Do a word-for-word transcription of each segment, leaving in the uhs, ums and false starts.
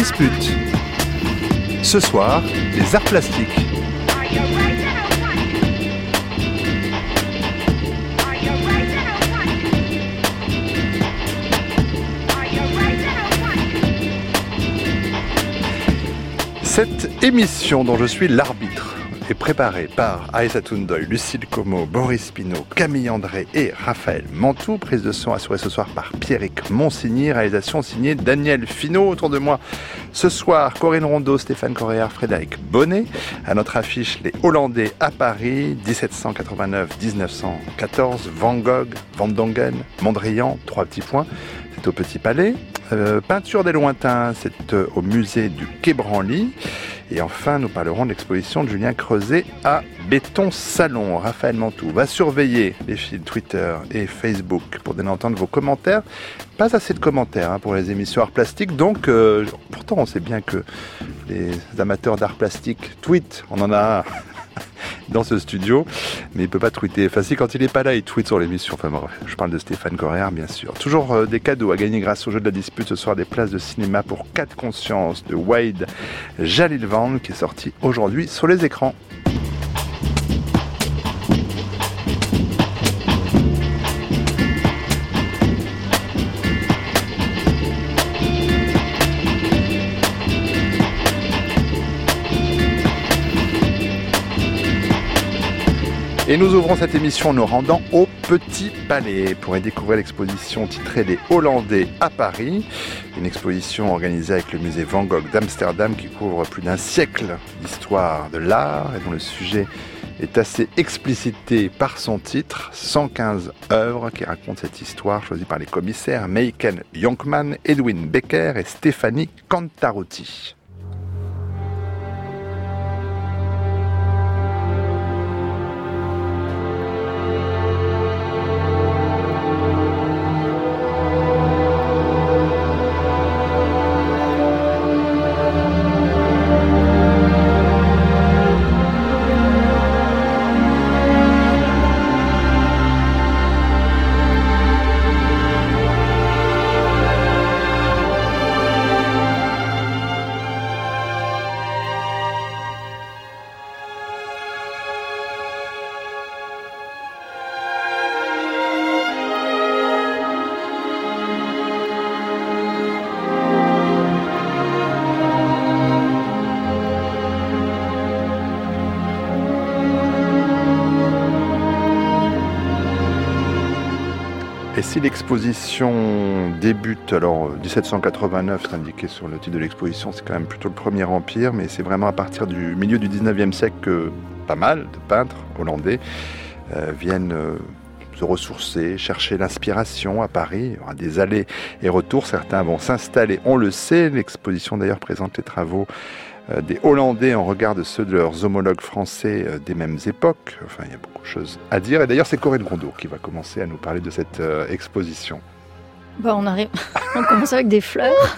dispute. Ce soir, les arts plastiques. Cette émission dont je suis l'arbitre est préparée par Aïssa Toundoy, Lucille Como, Boris Pinault, Camille André et Raphaël Mantoux. Prise de son assurée ce soir par Pierrick Monsigny. Réalisation signée Daniel Finot. Autour de moi ce soir, Corinne Rondeau, Stéphane Corréard, Frédéric Bonnet. À notre affiche, les Hollandais à Paris, dix-sept cent quatre-vingt-neuf à dix-neuf cent quatorze, Van Gogh, Van Dongen, Mondrian, trois petits points. C'est au Petit Palais. Euh, peinture des lointains, c'est euh, au musée du Quai Branly. Et enfin, nous parlerons de l'exposition de Julien Creuset à Béton Salon. Raphaël Mantoux va surveiller les fils Twitter et Facebook pour donner entendre vos commentaires. Pas assez de commentaires hein, pour les émissions art plastique, donc euh, pourtant on sait bien que les amateurs d'art plastique tweetent, on en a un dans ce studio, mais il ne peut pas tweeter. Enfin, si, quand il n'est pas là, il tweet sur l'émission. Enfin, bref, je parle de Stéphane Corréard, bien sûr. Toujours euh, des cadeaux à gagner grâce au jeu de la dispute. Ce soir, des places de cinéma pour quatre consciences de Wade Jalilvan, qui est sorti aujourd'hui sur les écrans. Et nous ouvrons cette émission en nous rendant au Petit Palais pour y découvrir l'exposition titrée Les Hollandais à Paris. Une exposition organisée avec le musée Van Gogh d'Amsterdam qui couvre plus d'un siècle d'histoire de l'art et dont le sujet est assez explicité par son titre. cent quinze œuvres qui racontent cette histoire choisies par les commissaires Meiken Jonkman, Edwin Becker et Stéphanie Cantarotti. Si l'exposition débute, alors dix-sept cent quatre-vingt-neuf, c'est indiqué sur le titre de l'exposition, c'est quand même plutôt le Premier Empire, mais c'est vraiment à partir du milieu du dix-neuvième siècle que pas mal de peintres hollandais euh, viennent euh, se ressourcer, chercher l'inspiration à Paris. Il y aura des allers et retours, certains vont s'installer, on le sait. L'exposition d'ailleurs présente les travaux euh, des Hollandais en regard de ceux de leurs homologues français euh, des mêmes époques. Enfin, il y a beaucoup de choses à dire. Et d'ailleurs, c'est Corinne Rondeau qui va commencer à nous parler de cette euh, exposition. Bah, on arrive. On commence avec des fleurs.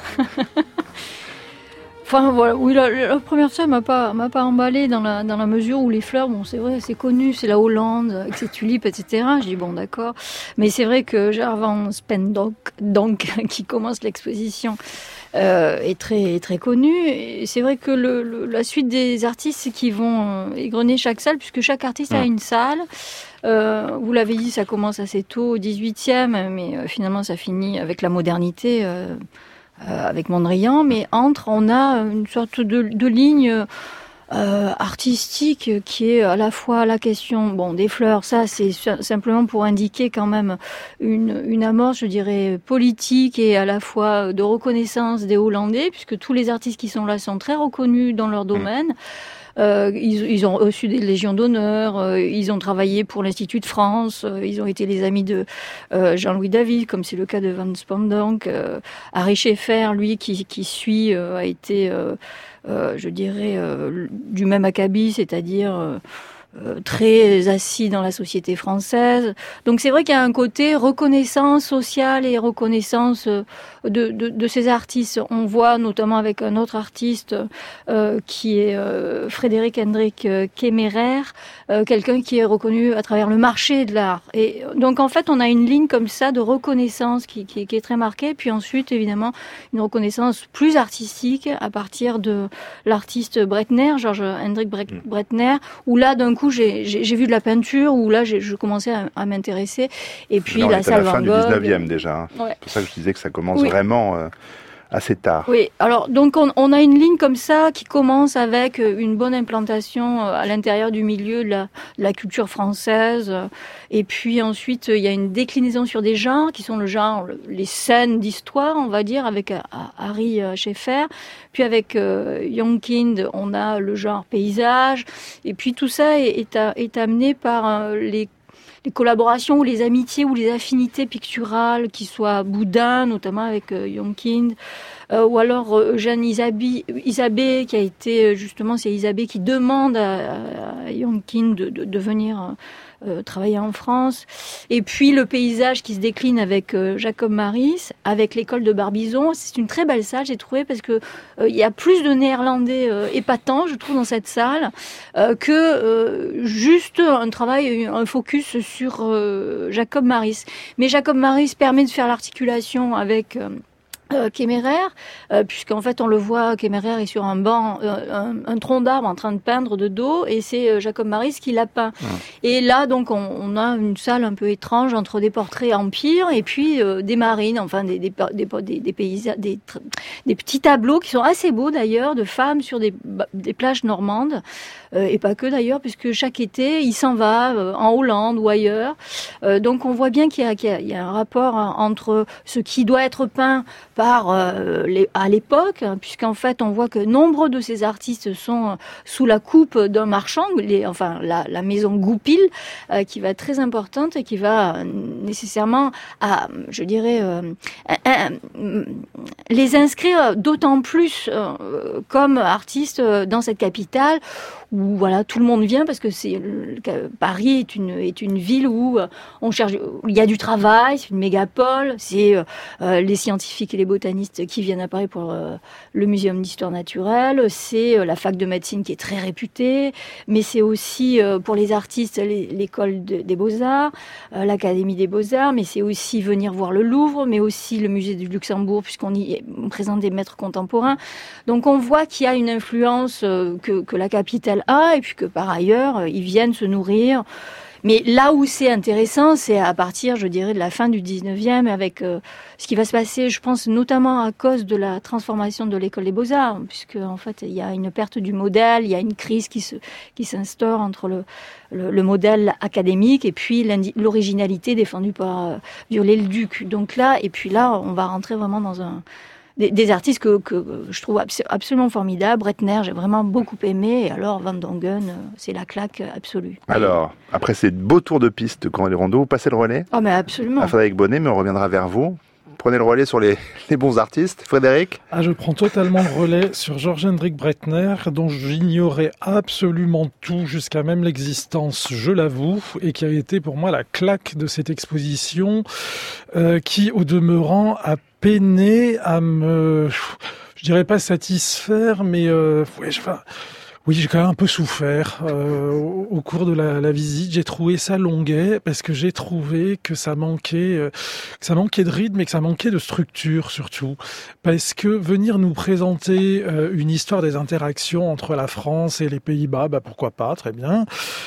Enfin, voilà. Oui, la, la première scène m'a pas, m'a pas emballée dans la, dans la mesure où les fleurs, bon, c'est vrai, c'est connu, c'est la Hollande, avec ses tulipes, et cetera. Je dis, bon, d'accord. Mais c'est vrai que Gérard Van Spendonck, donc, qui commence l'exposition, Euh, est très très connu. Et c'est vrai que le, le, la suite des artistes qui vont euh, égrener chaque salle, puisque chaque artiste mmh. a une salle. Euh, vous l'avez dit, ça commence assez tôt, au dix-huitième, mais euh, finalement ça finit avec la modernité, euh, euh, avec Mondrian. Mais entre, on a une sorte de, de ligne Euh, artistique qui est à la fois la question bon des fleurs, ça c'est simplement pour indiquer quand même une une amorce, je dirais, politique et à la fois de reconnaissance des Hollandais, puisque tous les artistes qui sont là sont très reconnus dans leur domaine. Euh, ils, ils ont reçu des légions d'honneur, euh, ils ont travaillé pour l'Institut de France, euh, ils ont été les amis de euh, Jean-Louis David, comme c'est le cas de Van Spendonck. Euh, Harry Schaeffer, lui, qui, qui suit, euh, a été, euh, euh, je dirais, euh, du même acabit, c'est-à-dire... Euh, euh, très assis dans la société française. Donc c'est vrai qu'il y a un côté reconnaissance sociale et reconnaissance de, de, de ces artistes. On voit notamment avec un autre artiste euh, qui est euh, Frédéric Hendrik Kemmerer, euh, quelqu'un qui est reconnu à travers le marché de l'art. Et donc en fait on a une ligne comme ça de reconnaissance qui, qui, qui est très marquée. Puis ensuite évidemment une reconnaissance plus artistique à partir de l'artiste Breitner, George Hendrik Breitner, où là d'un coup j'ai, j'ai, j'ai vu de la peinture, où là j'ai, je commençais à, à m'intéresser. Et puis là, la salle Van Gogh. À la fin du dix-neuvième déjà. Hein. Ouais. C'est pour ça que je disais que ça commence oui. vraiment euh, assez tard. Oui, alors donc on, on a une ligne comme ça qui commence avec une bonne implantation à l'intérieur du milieu de la, de la culture française. Et puis ensuite il y a une déclinaison sur des genres qui sont le genre, les scènes d'histoire, on va dire, avec Harry Schaeffer. Puis avec euh, Youngkind, on a le genre paysage. Et puis tout ça est, est, à, est amené par euh, les les collaborations ou les amitiés ou les affinités picturales qui soient Boudin, notamment avec euh, Youngkind, euh, ou alors euh, Eugène Isabé, Isabé, qui a été, justement, c'est Isabé qui demande à, à Youngkind de, de, de venir euh, travailler en France. Et puis le paysage qui se décline avec euh, Jacob Maris, avec l'école de Barbizon. C'est une très belle salle, j'ai trouvé, parce que euh, il y a plus de néerlandais euh, épatants, je trouve, dans cette salle, euh, que euh, juste un travail, un focus sur euh, Jacob Maris. Mais Jacob Maris permet de faire l'articulation avec euh, Euh, Kemmerer, euh, puisqu'en fait on le voit, Kemmerer est sur un banc, euh, un, un tronc d'arbre en train de peindre de dos, et c'est euh, Jacob Maris qui l'a peint. Mmh. Et là donc on, on a une salle un peu étrange entre des portraits empire et puis euh, des marines, enfin des des des, des, des paysages, des, des petits tableaux qui sont assez beaux d'ailleurs, de femmes sur des, des plages normandes, euh, et pas que d'ailleurs, puisque chaque été il s'en va euh, en Hollande ou ailleurs. Euh, donc on voit bien qu'il y a, qu'il y a, il y a un rapport entre ce qui doit être peint par euh, les, à l'époque, hein, puisqu'en fait on voit que nombre de ces artistes sont euh, sous la coupe d'un marchand, les, enfin la, la maison Goupil, euh, qui va être très importante et qui va euh, nécessairement, à, je dirais, euh, euh, les inscrire d'autant plus euh, comme artistes dans cette capitale où voilà tout le monde vient, parce que c'est Paris est une est une ville où on cherche, où il y a du travail, c'est une mégapole, c'est euh, les scientifiques et les botanistes qui viennent à Paris pour euh, le Muséum d'histoire naturelle, c'est euh, la fac de médecine qui est très réputée, mais c'est aussi euh, pour les artistes les, l'école de, des Beaux-Arts, euh, l'Académie des Beaux-Arts, mais c'est aussi venir voir le Louvre, mais aussi le musée du Luxembourg, puisqu'on y présente des maîtres contemporains. Donc on voit qu'il y a une influence euh, que, que la capitale a, et puis que par ailleurs euh, ils viennent se nourrir. Mais là où c'est intéressant, c'est à partir, je dirais, de la fin du dix-neuvième, avec euh, ce qui va se passer, je pense, notamment à cause de la transformation de l'école des Beaux-Arts, puisque en fait, il y a une perte du modèle, il y a une crise qui se qui s'instaure entre le le, le modèle académique et puis l'originalité défendue par euh, Viollet-le-Duc. Donc là, et puis là, on va rentrer vraiment dans un Des, des artistes que, que je trouve absolument formidables. Breitner, j'ai vraiment beaucoup aimé. Et alors, Van Dongen, c'est la claque absolue. Alors, après ces beaux tours de piste de Corinne Rondeau, vous passez le relais ? Oh, mais absolument. À Frédéric Bonnet, mais on reviendra vers vous. Prenez le relais sur les, les bons artistes. Frédéric ? Ah, je prends totalement le relais sur George Hendrik Breitner, dont j'ignorais absolument tout, jusqu'à même l'existence, je l'avoue, et qui a été pour moi la claque de cette exposition, euh, qui, au demeurant, a peiné à me, je dirais pas satisfaire, mais euh, ouais, je, enfin, oui, j'ai quand même un peu souffert euh, au, au cours de la, la visite. J'ai trouvé ça longuet parce que j'ai trouvé que ça manquait, euh, que ça manquait de rythme et que ça manquait de structure surtout. Parce que venir nous présenter euh, une histoire des interactions entre la France et les Pays-Bas, bah pourquoi pas, très bien.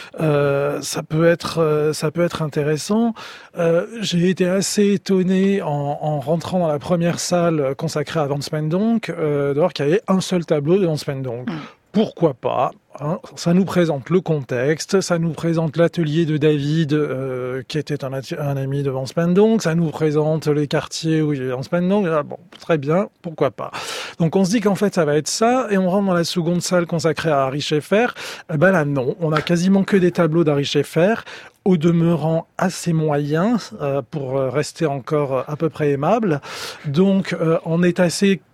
Euh, ça peut être, euh, ça peut être intéressant. Euh, j'ai été assez étonné en, en rentrant dans la première salle consacrée à Van Spendonck euh, de voir qu'il y avait un seul tableau de Van Spendonck. Mmh. Pourquoi pas, hein, ça nous présente le contexte, ça nous présente l'atelier de David, euh, qui était un, un ami de Van Spendonck, ça nous présente les quartiers où il y a Van Spendonck, ah, bon, très bien, pourquoi pas. Donc on se dit qu'en fait ça va être ça, et on rentre dans la seconde salle consacrée à Harry Schaeffer, eh ben là non, on a quasiment que des tableaux d'Harry Schaeffer, au demeurant assez moyens, euh, pour rester encore à peu près aimable, donc euh, on est assez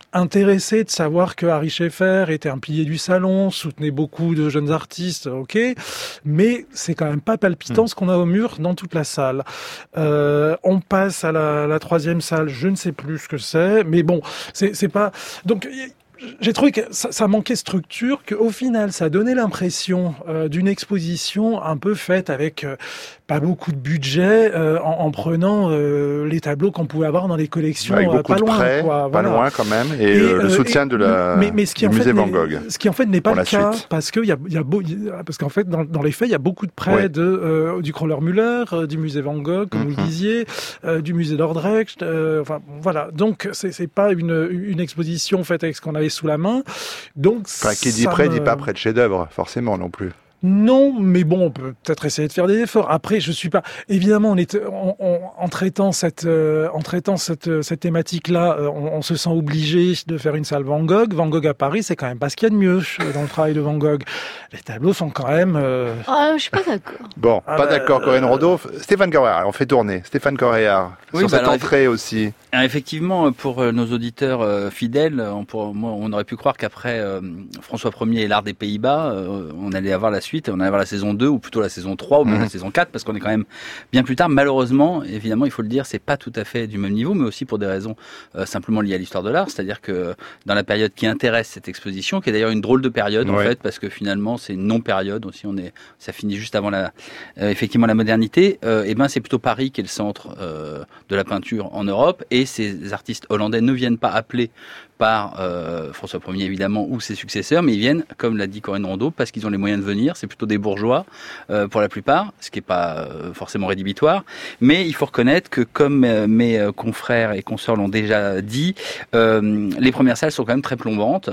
intéressé de savoir que Ary Scheffer était un pilier du salon, soutenait beaucoup de jeunes artistes, ok, mais c'est quand même pas palpitant mmh. ce qu'on a au mur dans toute la salle. Euh, on passe à la, la troisième salle, je ne sais plus ce que c'est, mais bon, c'est, c'est pas... Donc, j'ai trouvé que ça, ça manquait de structure, qu'au final, ça donnait l'impression euh, d'une exposition un peu faite avec euh, pas beaucoup de budget, euh, en, en prenant euh, les tableaux qu'on pouvait avoir dans les collections, avec beaucoup pas de loin, prêts, quoi. Pas Voilà. loin quand même, et, et euh, le soutien et, de la mais, mais ce qui du en musée fait Van Gogh. Ce qui en fait n'est pas le cas, suite. parce que il y a, y a beau, y a, parce qu'en fait dans, dans les faits, il y a beaucoup de prêts ouais. de euh, du Kröller-Müller, euh, du musée Van Gogh, comme mm-hmm. vous le disiez, euh, du musée Dordrecht. Euh, enfin voilà, donc c'est, c'est pas une, une exposition faite avec ce qu'on avait sous la main. Donc enfin, qui dit prêt, me... dit pas prêt de chef-d'œuvre, forcément non plus. Non, mais bon, on peut peut-être essayer de faire des efforts. Après, je suis pas. Évidemment, on est en, en, en traitant cette, euh, en traitant cette, cette thématique-là, euh, on, on se sent obligé de faire une salle Van Gogh. Van Gogh à Paris, c'est quand même pas ce qu'il y a de mieux dans le travail de Van Gogh. Les tableaux sont quand même. Euh... Ah, je suis pas d'accord. Bon, ah pas bah, d'accord, Corinne euh... Rondeau. Stéphane Corréard, on fait tourner. Stéphane Corréard. Oui, sur bah cette alors, entrée aussi. Effectivement, pour nos auditeurs euh, fidèles, on, pour, moi, on aurait pu croire qu'après euh, François Ier et l'art des Pays-Bas, euh, on allait avoir la suite, on allait avoir la saison deux, ou plutôt la saison trois, ou même mmh. la saison quatre, parce qu'on est quand même bien plus tard. Malheureusement, évidemment, il faut le dire, c'est pas tout à fait du même niveau, mais aussi pour des raisons euh, simplement liées à l'histoire de l'art, c'est-à-dire que dans la période qui intéresse cette exposition, qui est d'ailleurs une drôle de période, ouais. en fait, parce que finalement, c'est une non-période, aussi, on est, ça finit juste avant la, euh, effectivement, la modernité, euh, et ben, c'est plutôt Paris qui est le centre euh, de la peinture en Europe, et ces artistes hollandais ne viennent pas appelés par euh, François Ier évidemment ou ses successeurs, mais ils viennent, comme l'a dit Corinne Rondeau, parce qu'ils ont les moyens de venir. C'est plutôt des bourgeois euh, pour la plupart, ce qui n'est pas euh, forcément rédhibitoire. Mais il faut reconnaître que, comme euh, mes euh, confrères et consoeurs l'ont déjà dit, euh, les premières salles sont quand même très plombantes.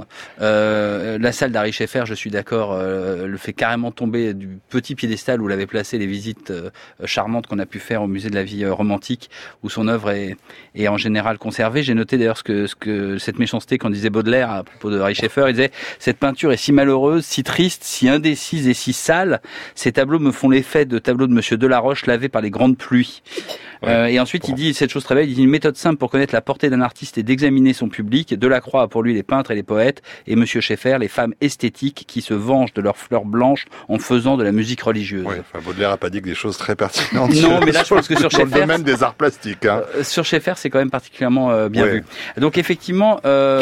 Euh, la salle d'Ary Scheffer, je suis d'accord, euh, le fait carrément tomber du petit piédestal où l'avait placé les visites euh, charmantes qu'on a pu faire au musée de la vie euh, romantique, où son œuvre est, est en général conservée. J'ai noté d'ailleurs ce que, ce que cette méchanceté quand disait Baudelaire à propos de Ary Scheffer, il disait « Cette peinture est si malheureuse, si triste, si indécise et si sale, ces tableaux me font l'effet de tableaux de Monsieur Delaroche lavés par les grandes pluies. Ouais. » euh, Et ensuite, bon. il dit cette chose très belle, il dit « Une méthode simple pour connaître la portée d'un artiste est d'examiner son public. Delacroix a pour lui les peintres et les poètes, et Monsieur Scheffer les femmes esthétiques qui se vengent de leurs fleurs blanches en faisant de la musique religieuse. » Ouais, enfin, Baudelaire n'a pas dit que des choses très pertinentes. Non, mais là, je pense que sur Scheffer... Dans le domaine des arts plastiques. Hein. Euh, sur Scheffer, c'est quand même particulièrement euh, bien ouais. vu. Donc, effectivement... Euh, Euh,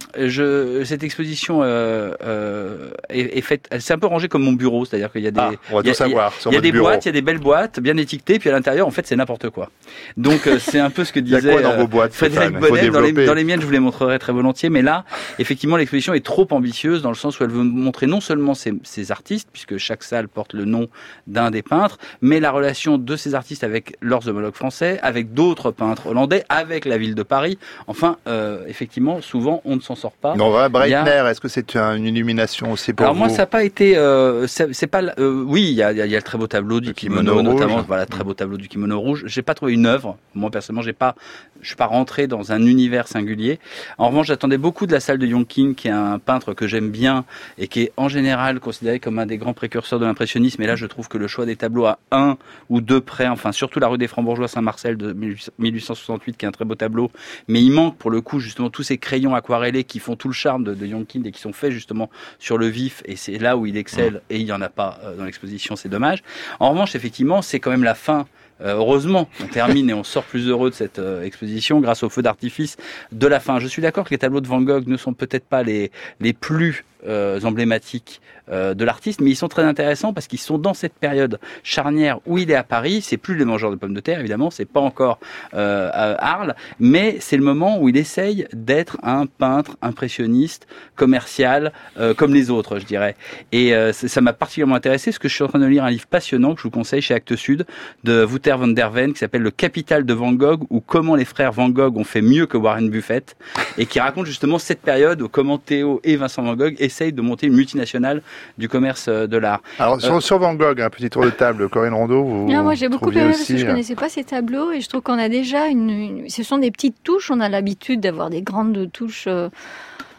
je, cette exposition euh, euh, est, est faite. C'est un peu rangé comme mon bureau, c'est-à-dire qu'il y a des. Ah, on va tout savoir. Il y a, y a des bureau. boîtes, il y a des belles boîtes bien étiquetées, puis à l'intérieur, en fait, c'est n'importe quoi. Donc euh, c'est un peu ce que disait il y a quoi dans vos boîtes, Frédéric Bonnet. Dans les, dans les miennes, je vous les montrerai très volontiers, mais là, effectivement, l'exposition est trop ambitieuse dans le sens où elle veut montrer non seulement ces, ces artistes, puisque chaque salle porte le nom d'un des peintres, mais la relation de ces artistes avec leurs homologues français, avec d'autres peintres hollandais, avec la ville de Paris. Enfin, euh, effectivement, souvent, on ne s'en sort pas. Non, voilà, Breitner, a... est-ce que c'est une illumination aussi pour Alors vous? moi, ça n'a pas été. Euh, c'est, c'est pas. Euh, oui, il y a, y a le très beau tableau du le kimono, kimono notamment. Rouge. Voilà, très beau tableau du kimono rouge. J'ai pas trouvé une œuvre. Moi personnellement, j'ai pas. Je suis pas rentré dans un univers singulier. En revanche, j'attendais beaucoup de la salle de Yonkin, qui est un peintre que j'aime bien et qui est en général considéré comme un des grands précurseurs de l'impressionnisme. Et là, je trouve que le choix des tableaux à un ou deux près, enfin surtout la rue des Francs-Bourgeois Saint-Marcel de mille huit cent soixante-huit, qui est un très beau tableau, mais il manque pour le coup justement tous ces crayons aquarellés qui font tout le charme de, de Yonkin et qui sont faits justement sur le vif, et c'est là où il excelle, et il n'y en a pas dans l'exposition, c'est dommage. En revanche, effectivement, c'est quand même la fin. Euh, heureusement, on termine et on sort plus heureux de cette euh, exposition grâce au feu d'artifice de la fin. Je suis d'accord que les tableaux de Van Gogh ne sont peut-être pas les, les plus euh, emblématiques euh, de l'artiste, mais ils sont très intéressants parce qu'ils sont dans cette période charnière où il est à Paris. C'est plus les mangeurs de pommes de terre, évidemment, c'est pas encore euh, à Arles, mais c'est le moment où il essaye d'être un peintre impressionniste, commercial, euh, comme les autres, je dirais. Et euh, ça m'a particulièrement intéressé parce que je suis en train de lire un livre passionnant que je vous conseille chez Actes Sud de Wouter van der Ven qui s'appelle Le Capital de Van Gogh, ou comment les frères Van Gogh ont fait mieux que Warren Buffett, et qui raconte justement cette période où comment Théo et Vincent Van Gogh essayent de monter une multinationale du commerce de l'art. Alors sur, euh, sur Van Gogh, un petit tour de table, Corinne Rondeau, vous non, moi j'ai beaucoup aimé parce que je euh... connaissais pas ces tableaux et je trouve qu'on a déjà une, une... ce sont des petites touches, on a l'habitude d'avoir des grandes touches euh...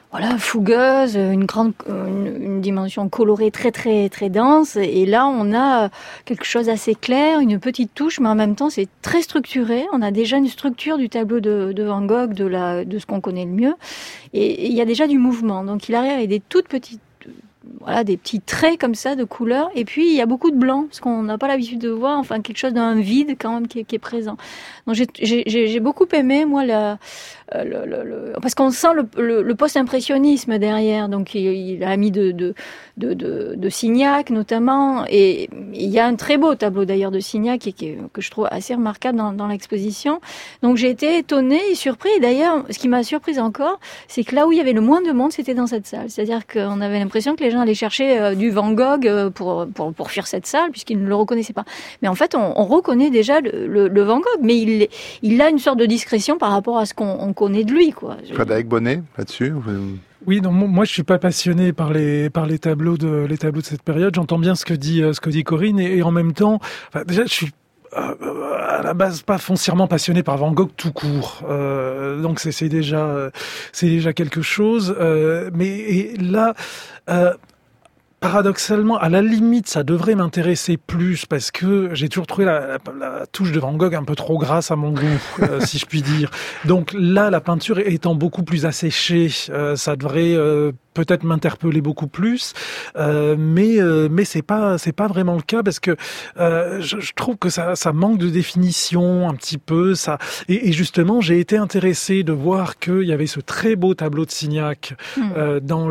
voilà, fougueuse, une grande, une, une dimension colorée très très très dense. Et là, on a quelque chose d'assez clair, une petite touche, mais en même temps, c'est très structuré. On a déjà une structure du tableau de, de Van Gogh, de la, de ce qu'on connaît le mieux. Et il y a déjà du mouvement. Donc, il arrive avec des toutes petites, voilà, des petits traits comme ça de couleurs. Et puis, il y a beaucoup de blanc, parce qu'on n'a pas l'habitude de voir, enfin, quelque chose d'un vide quand même qui est, qui est présent. Donc, j'ai, j'ai, j'ai beaucoup aimé, moi, la, le, le, le, parce qu'on sent le, le, le post-impressionnisme derrière. Donc, il, il a mis de, de, de, de, de Signac, notamment. Et il y a un très beau tableau, d'ailleurs, de Signac, qui, qui, que je trouve assez remarquable dans, dans l'exposition. Donc, j'ai été étonnée et surprise. Et d'ailleurs, ce qui m'a surprise encore, c'est que là où il y avait le moins de monde, c'était dans cette salle. C'est-à-dire qu'on avait l'impression que les gens allaient chercher euh, du Van Gogh euh, pour, pour, pour fuir cette salle, puisqu'ils ne le reconnaissaient pas. Mais en fait, on, on reconnaît déjà le, le, le Van Gogh, mais il, il a une sorte de discrétion par rapport à ce qu'on on connaît de lui, quoi. Frédéric Bonnet, là-dessus vous... Oui, non, moi je suis pas passionné par les par les tableaux de les tableaux de cette période. J'entends bien ce que dit ce que dit Corinne et, et en même temps, enfin, déjà je suis à la base pas foncièrement passionné par Van Gogh tout court, euh, donc c'est, c'est déjà c'est déjà quelque chose. Euh, mais et là. Euh, Paradoxalement, à la limite, ça devrait m'intéresser plus parce que j'ai toujours trouvé la, la, la touche de Van Gogh un peu trop grasse à mon goût, euh, si je puis dire. Donc là, la peinture étant beaucoup plus asséchée, euh, ça devrait euh, peut-être m'interpeller beaucoup plus, euh, mais euh, mais c'est pas c'est pas vraiment le cas parce que euh, je, je trouve que ça ça manque de définition un petit peu. Ça et, et justement, j'ai été intéressé de voir qu'il y avait ce très beau tableau de Signac euh, dans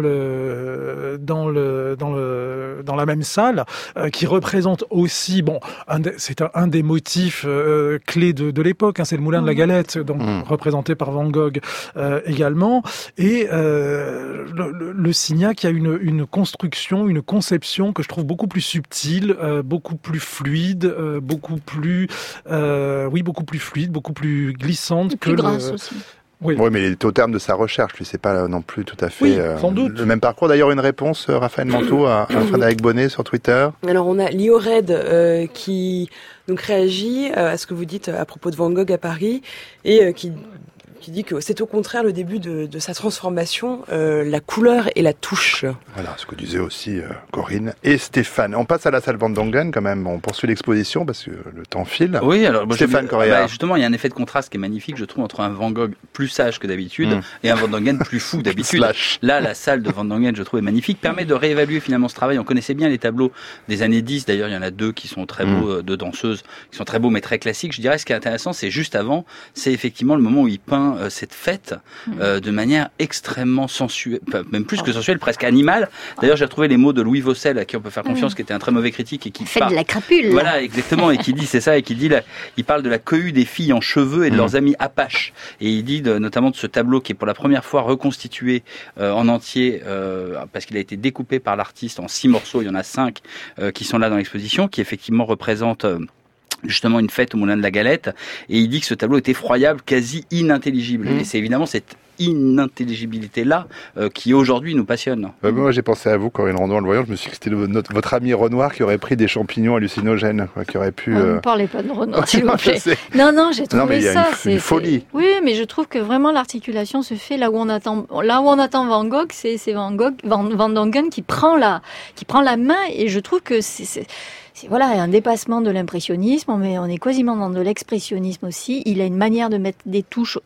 le dans le dans le dans la même salle, euh, qui représente aussi, bon, un de, c'est un, un des motifs euh, clés de, de l'époque, hein, c'est le Moulin de la Galette, donc mmh. représenté par Van Gogh euh, également, et euh, le, le, le Signac a une, une construction, une conception que je trouve beaucoup plus subtile, euh, beaucoup plus fluide, euh, beaucoup plus, euh, oui, beaucoup plus fluide, beaucoup plus glissante et que plus grasse le... aussi. Oui. oui, mais il est au terme de sa recherche, lui, c'est pas non plus tout à fait oui, euh, sans doute. le même parcours. D'ailleurs, une réponse, euh, Raphaël Manteau, à, à Frédéric Bonnet sur Twitter. Alors, on a Lio Red euh, qui donc réagit euh, à ce que vous dites à propos de Van Gogh à Paris et euh, qui qui dit que c'est au contraire le début de, de sa transformation, euh, la couleur et la touche. Voilà, ce que disaient aussi euh, Corinne et Stéphane. On passe à la salle Van Dongen quand même, on poursuit l'exposition parce que le temps file. Oui, alors moi, Stéphane je, Correa. Bah, justement, il y a un effet de contraste qui est magnifique, je trouve, entre un Van Gogh plus sage que d'habitude mmh. et un Van Dongen plus fou d'habitude. Là, la salle de Van Dongen, je trouve, est magnifique, permet de réévaluer finalement ce travail. On connaissait bien les tableaux des années dix, d'ailleurs, il y en a deux qui sont très beaux, mmh. deux danseuses, qui sont très beaux mais très classiques. Je dirais, ce qui est intéressant, c'est juste avant, c'est effectivement le moment où il peint euh, cette fête Euh, de manière extrêmement sensuelle, même plus que sensuelle, presque animale. D'ailleurs, j'ai retrouvé les mots de Louis Vaucel, à qui on peut faire confiance, mmh. qui était un très mauvais critique et qui fait parle de la crapule. Voilà, exactement, et qui dit, c'est ça, et qui dit, là, il parle de la cohue des filles en cheveux et de mmh. leurs amis apaches. Et il dit de, notamment de ce tableau qui est pour la première fois reconstitué euh, en entier, euh, parce qu'il a été découpé par l'artiste en six morceaux. Il y en a cinq euh, qui sont là dans l'exposition, qui effectivement représentent euh, justement une fête au Moulin de la Galette, et il dit que ce tableau est effroyable, quasi inintelligible. Mmh. Et c'est évidemment cette inintelligibilité-là euh, qui aujourd'hui nous passionne. Euh, moi j'ai pensé à vous, Corinne Randon, en le voyant, je me suis dit que c'était le, notre, votre ami Renoir qui aurait pris des champignons hallucinogènes, quoi, qui aurait pu... Euh... Euh... Ne parlez pas de Renoir, s'il vous plaît. Non, non, j'ai trouvé non, mais il y a ça. Une, c'est une folie. C'est... Oui, mais je trouve que vraiment l'articulation se fait là où on attend, là où on attend Van Gogh, c'est, c'est Van Gogh, Van, Van Dongen qui prend la, qui prend la main, et je trouve que c'est, c'est... C'est, voilà, un dépassement de l'impressionnisme, mais on est quasiment dans de l'expressionnisme aussi. Il a une manière de mettre des touches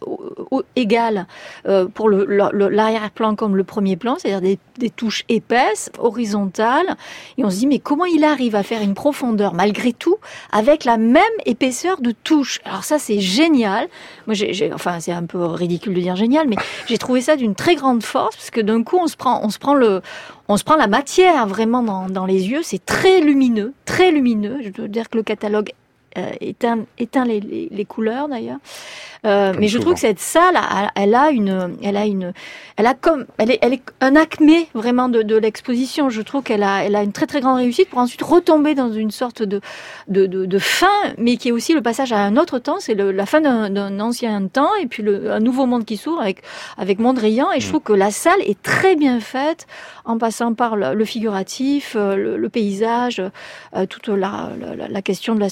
égales euh, pour le, le, l'arrière-plan comme le premier plan, c'est-à-dire des, des touches épaisses, horizontales. Et on se dit, mais comment il arrive à faire une profondeur, malgré tout, avec la même épaisseur de touche? Alors ça, c'est génial. Moi, j'ai, j'ai, enfin, c'est un peu ridicule de dire génial, mais j'ai trouvé ça d'une très grande force, parce que d'un coup, on se prend, on se prend le... On se prend la matière vraiment dans, dans les yeux, c'est très lumineux, très lumineux. Je dois dire que le catalogue euh, éteint, éteint les, les, les couleurs d'ailleurs. Euh, mais je souvent. trouve que cette salle, elle a une, elle a une, elle a comme, elle est, elle est un acmé vraiment de, de l'exposition. Je trouve qu'elle a, elle a une très très grande réussite pour ensuite retomber dans une sorte de, de, de, de fin, mais qui est aussi le passage à un autre temps. C'est le, la fin d'un, d'un ancien temps et puis le, un nouveau monde qui s'ouvre avec, avec Mondrian. Et je trouve que la salle est très bien faite en passant par le, le figuratif, le, le paysage, euh, toute la, la, la question de la structure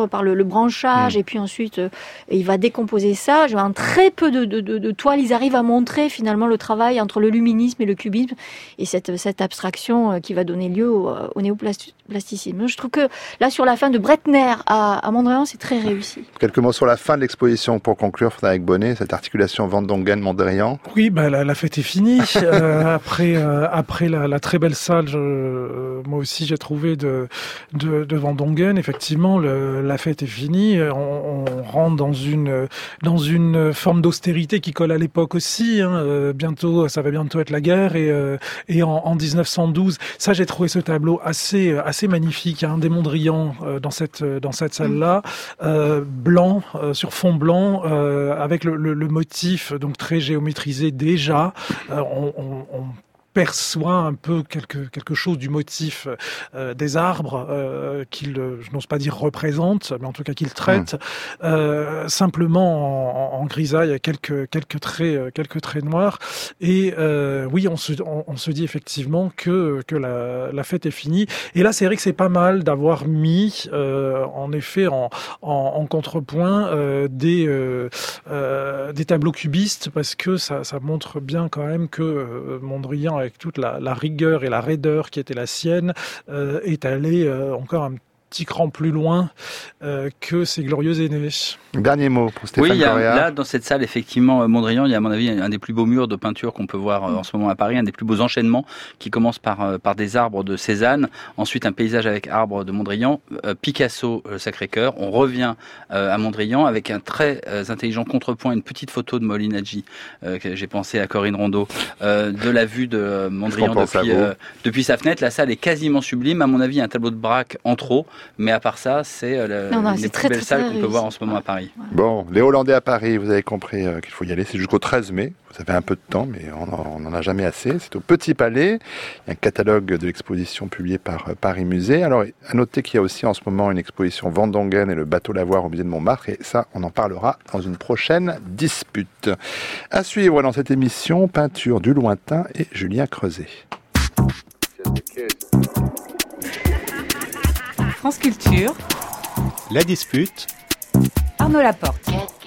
peinture par le, le branchage, mmh. et puis ensuite euh, il va décomposer ça. En très peu de, de, de, de toiles, ils arrivent à montrer finalement le travail entre le luminisme et le cubisme, et cette, cette abstraction qui va donner lieu au, au néoplasticisme. Je trouve que là, sur la fin de Breitner à, à Mondrian, c'est très réussi. Quelques mots sur la fin de l'exposition pour conclure, Frédéric Bonnet, cette articulation Van Dongen-Mondrian. Oui, bah, la, la fête est finie. euh, après euh, après la, la très belle salle, je, euh, moi aussi j'ai trouvé de, de, de Van Dongen, effectivement, le, la fête est finie. On, on rentre dans une, dans une forme d'austérité qui colle à l'époque aussi. Hein. Euh, bientôt, ça va bientôt être la guerre. Et, euh, et en, en dix-neuf cent douze, ça j'ai trouvé ce tableau assez, assez magnifique, hein, des Mondrian euh, dans cette, dans cette salle-là. Euh, blanc, euh, sur fond blanc, euh, avec le, le, le motif donc très géométrisé déjà. Euh, on, on, on perçoit un peu quelque quelque chose du motif euh, des arbres euh, qu'il, je n'ose pas dire représente, mais en tout cas qu'il traite. Mmh. Euh, simplement en, en grisaille, il y a quelques quelques traits quelques traits noirs. Et euh, oui, on se on, on se dit effectivement que que la la fête est finie. Et là, c'est vrai que c'est pas mal d'avoir mis euh, en effet en en, en contrepoint euh, des euh, euh, des tableaux cubistes, parce que ça ça montre bien quand même que euh, Mondrian, avec toute la, la rigueur et la raideur qui était la sienne, euh, est allé euh, encore un petit cran plus loin euh, que ses glorieux aînés. Dernier mot pour Stéphane Oui, il y a, Correa. là, dans cette salle, effectivement, Mondrian, il y a à mon avis un des plus beaux murs de peinture qu'on peut voir euh, en ce moment à Paris, un des plus beaux enchaînements qui commence par, euh, par des arbres de Cézanne, ensuite un paysage avec arbres de Mondrian, euh, Picasso, euh, Sacré-Cœur. On revient euh, à Mondrian avec un très euh, intelligent contrepoint, une petite photo de Molinaggi, euh, que j'ai pensé à Corinne Rondeau, euh, de la vue de Mondrian depuis, euh, depuis sa fenêtre. La salle est quasiment sublime. À mon avis, il y a un tableau de Braque en trop. Mais à part ça, c'est euh, non, non, les c'est plus très, belles très, salles très qu'on peut réussi. voir en ce moment à Paris. Bon, les Hollandais à Paris, vous avez compris euh, qu'il faut y aller. C'est jusqu'au treize mai. Vous avez un peu de temps, mais on n'en a jamais assez. C'est au Petit Palais. Il y a un catalogue de l'exposition publié par euh, Paris Musée. Alors, à noter qu'il y a aussi en ce moment une exposition Van Dongen et le bateau Lavoir au musée de Montmartre. Et ça, on en parlera dans une prochaine dispute. À suivre dans cette émission, Peinture du lointain et Julien Creuset. France Culture. La dispute. Arnaud Laporte.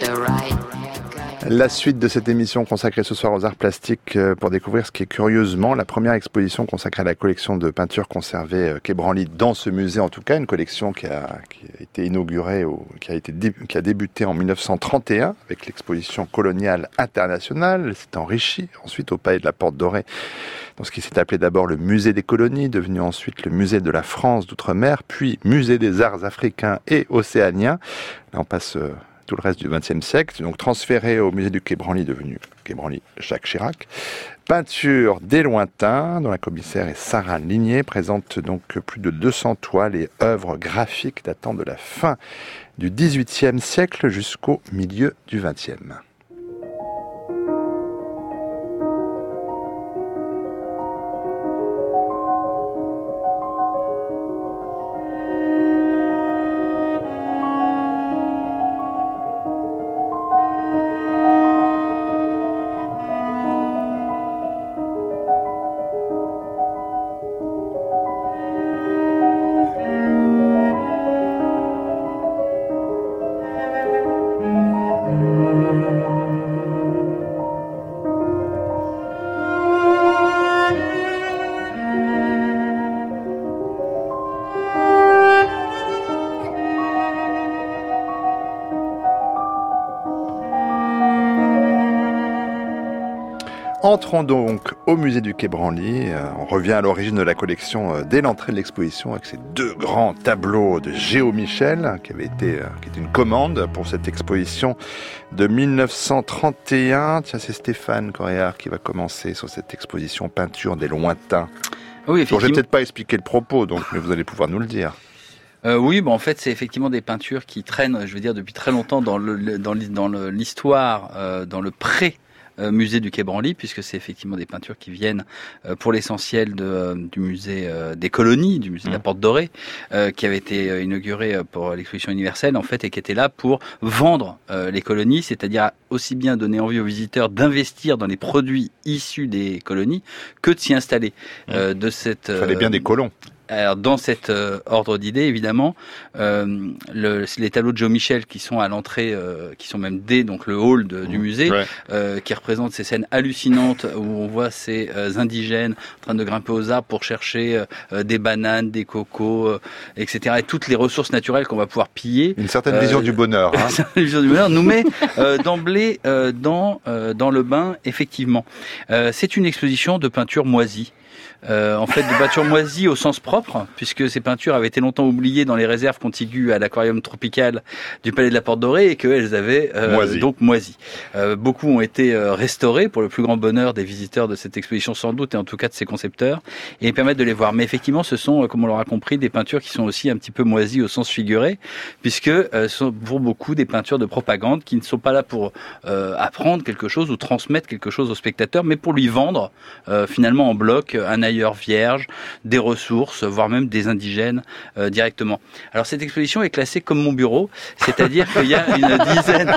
La suite de cette émission consacrée ce soir aux arts plastiques pour découvrir ce qui est curieusement la première exposition consacrée à la collection de peintures conservées quai Branly dans ce musée, en tout cas une collection qui a, qui a été inaugurée ou qui a été qui a débuté en mille neuf cent trente et un avec l'exposition coloniale internationale. Elle s'est enrichie ensuite au Palais de la Porte Dorée dans ce qui s'est appelé d'abord le musée des colonies, devenu ensuite le musée de la France d'outre-mer, puis musée des arts africains et océaniens. Là on passe euh, tout le reste du vingtième siècle, donc transféré au musée du quai Branly, devenu quai Branly Jacques Chirac. Peinture des lointains, dont la commissaire est Sarah Ligné, présente donc plus de deux cents toiles et œuvres graphiques datant de la fin du dix-huitième siècle jusqu'au milieu du vingtième. Entrons donc au musée du quai Branly. On revient à l'origine de la collection dès l'entrée de l'exposition avec ces deux grands tableaux de Géo Michel qui avait été, qui était une commande pour cette exposition de mille neuf cent trente et un. Tiens, c'est Stéphane Correa qui va commencer sur cette exposition Peinture des lointains. Oui, effectivement. Donc, je vais peut-être pas expliquer le propos, donc, mais vous allez pouvoir nous le dire. Euh, oui, bon, en fait, c'est effectivement des peintures qui traînent, je veux dire, depuis très longtemps dans le, dans l'histoire, euh, dans le pré Euh, musée du quai Branly, puisque c'est effectivement des peintures qui viennent euh, pour l'essentiel de, euh, du musée euh, des colonies, du musée mmh. de la Porte Dorée, euh, qui avait été euh, inauguré euh, pour l'exposition universelle en fait, et qui était là pour vendre euh, les colonies, c'est-à-dire aussi bien donner envie aux visiteurs d'investir dans les produits issus des colonies que de s'y installer. Mmh. Euh, de cette, Il fallait bien des colons. alors dans cet euh, ordre d'idées, évidemment, euh, le, les tableaux de Joe Michel qui sont à l'entrée, euh, qui sont même dès donc le hall de, du musée, ouais. euh, qui représentent ces scènes hallucinantes où on voit ces euh, indigènes en train de grimper aux arbres pour chercher euh, des bananes, des cocos, euh, et cetera. Et toutes les ressources naturelles qu'on va pouvoir piller. Une certaine vision euh, du bonheur. Hein. Une certaine vision du bonheur nous met euh, d'emblée euh, dans euh, dans le bain, effectivement. Euh, c'est une exposition de peinture moisie. Euh, en fait, de peintures moisies au sens propre, puisque ces peintures avaient été longtemps oubliées dans les réserves contiguës à l'aquarium tropical du Palais de la Porte Dorée et qu'elles avaient euh, moisi. donc moisi. Euh, beaucoup ont été euh, restaurés pour le plus grand bonheur des visiteurs de cette exposition sans doute, et en tout cas de ses concepteurs, et permettent de les voir. Mais effectivement, ce sont, euh, comme on l'aura compris, des peintures qui sont aussi un petit peu moisies au sens figuré, puisque euh, ce sont pour beaucoup des peintures de propagande qui ne sont pas là pour euh, apprendre quelque chose ou transmettre quelque chose au spectateur, mais pour lui vendre euh, finalement en bloc un ailleurs vierge, des ressources, voire même des indigènes euh, directement. Alors cette exposition est classée comme mon bureau, c'est-à-dire qu'il y a une dizaine,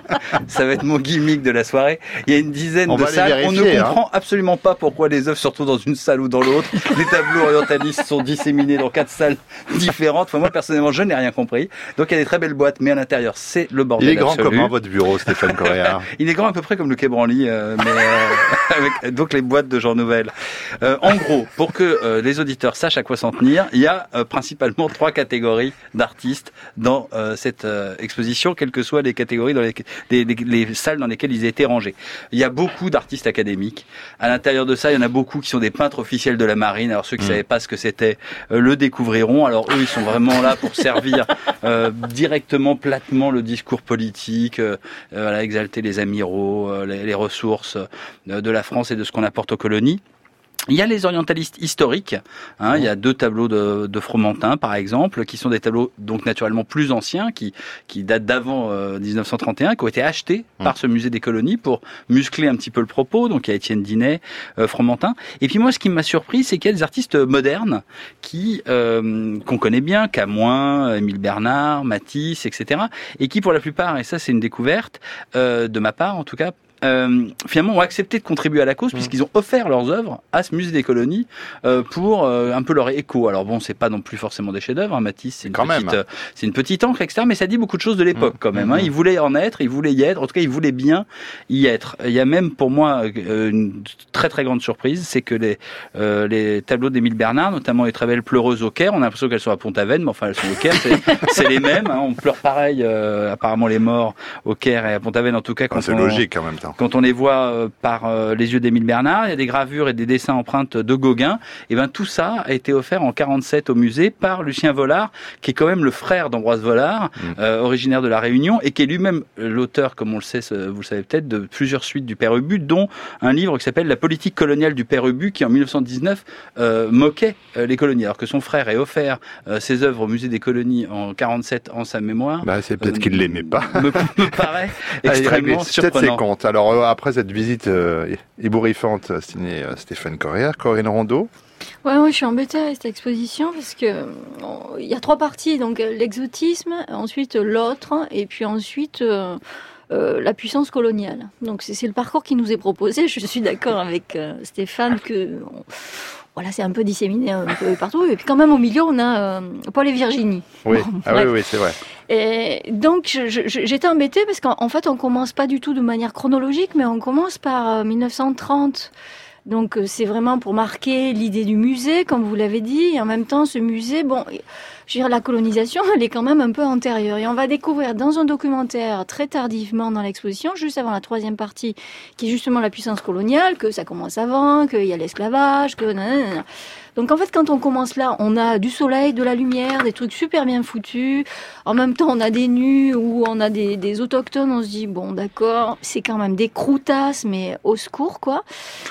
ça va être mon gimmick de la soirée, il y a une dizaine On de salles, on ne hein. comprend absolument pas pourquoi les œuvres se retrouvent dans une salle ou dans l'autre, les tableaux orientalistes sont disséminés dans quatre salles différentes, enfin, moi personnellement je n'ai rien compris, donc il y a des très belles boîtes, mais à l'intérieur c'est le bordel absolu. Il est grand absolu. comment votre bureau, Stéphane Correa? Il est grand à peu près comme le Quai Branly, euh, mais euh, avec donc les boîtes de Jean Nouvel. Euh, en gros, pour que euh, les auditeurs sachent à quoi s'en tenir, il y a euh, principalement trois catégories d'artistes dans euh, cette euh, exposition, quelles que soient les catégories, dans les, les, les, les salles dans lesquelles ils étaient rangés. Il y a beaucoup d'artistes académiques. À l'intérieur de ça, il y en a beaucoup qui sont des peintres officiels de la marine. Alors ceux qui ne mmh. savaient pas ce que c'était euh, le découvriront. Alors eux, ils sont vraiment là pour servir euh, directement, platement le discours politique, euh, voilà, exalter les amiraux, euh, les, les ressources euh, de la France et de ce qu'on apporte aux colonies. Il y a les orientalistes historiques, hein, il y a deux tableaux de, de Fromentin par exemple, qui sont des tableaux donc naturellement plus anciens, qui, qui datent d'avant euh, dix-neuf cent trente et un, qui ont été achetés mmh. par ce musée des colonies pour muscler un petit peu le propos. Donc il y a Étienne Dinet, euh, Fromentin. Et puis moi, ce qui m'a surpris, c'est qu'il y a des artistes modernes qui euh, qu'on connaît bien, Camoin, Émile Bernard, Matisse, et cetera, et qui pour la plupart, et ça c'est une découverte euh, de ma part en tout cas, Euh, finalement ont accepté de contribuer à la cause mmh. puisqu'ils ont offert leurs œuvres à ce musée des colonies euh, pour euh, un peu leur écho. Alors bon, c'est pas non plus forcément des chefs-d'œuvre, hein. Matisse c'est une, petite, euh, c'est une petite encre, et cetera. Mais ça dit beaucoup de choses de l'époque mmh. quand même. Hein. Il voulait en être, il voulait y être. En tout cas, il voulait bien y être. Il y a même pour moi euh, une très très grande surprise, c'est que les euh, les tableaux d'Émile Bernard, notamment les très belles pleureuses au Caire, on a l'impression qu'elles sont à Pont-Aven, mais enfin elles sont au Caire, c'est, c'est les mêmes. Hein. On pleure pareil. Euh, apparemment les morts au Caire et à Pont-Aven, en tout cas. Quand ah, c'est on, logique en même temps. Quand on les voit euh, par euh, les yeux d'Émile Bernard, il y a des gravures et des dessins empreintes de Gauguin. Et ben tout ça a été offert en quarante-sept au musée par Lucien Vollard, qui est quand même le frère d'Ambroise Vollard, mmh. euh, originaire de la Réunion, et qui est lui-même l'auteur, comme on le sait, vous le savez peut-être, de plusieurs suites du Père Ubu, dont un livre qui s'appelle La politique coloniale du Père Ubu, qui en mille neuf cent dix-neuf euh, moquait euh, les colonies, alors que son frère ait offert euh, ses œuvres au musée des colonies en quarante-sept en sa mémoire. Bah, c'est peut-être euh, qu'il l'aimait pas. Me, me paraît extrêmement surprenant. Peut-être ses comptes. Alors euh, après cette visite euh, ébouriffante signée euh, Stéphane Correa, Corinne Rondeau. Ouais, moi je suis embêtée avec cette exposition parce que il y a trois parties, donc l'exotisme, ensuite l'autre, et puis ensuite euh, euh, la puissance coloniale. Donc c'est, c'est le parcours qui nous est proposé. Je suis d'accord avec euh, Stéphane que on, voilà, c'est un peu disséminé un peu partout. Et puis quand même au milieu on a euh, Paul et Virginie. Oui, bon, ah oui, oui, c'est vrai. Et donc je, je, j'étais embêtée parce qu'en fait on commence pas du tout de manière chronologique, mais on commence par euh, mille neuf cent trente. Donc c'est vraiment pour marquer l'idée du musée, comme vous l'avez dit, et en même temps ce musée, bon, je veux dire, la colonisation, elle est quand même un peu antérieure. Et on va découvrir dans un documentaire très tardivement dans l'exposition, juste avant la troisième partie, qui est justement la puissance coloniale, que ça commence avant, qu'il y a l'esclavage, que nanana. Donc en fait, quand on commence là, on a du soleil, de la lumière, des trucs super bien foutus. En même temps, on a des nus ou on a des, des autochtones. On se dit, bon, d'accord, c'est quand même des croutasses, mais au secours, quoi.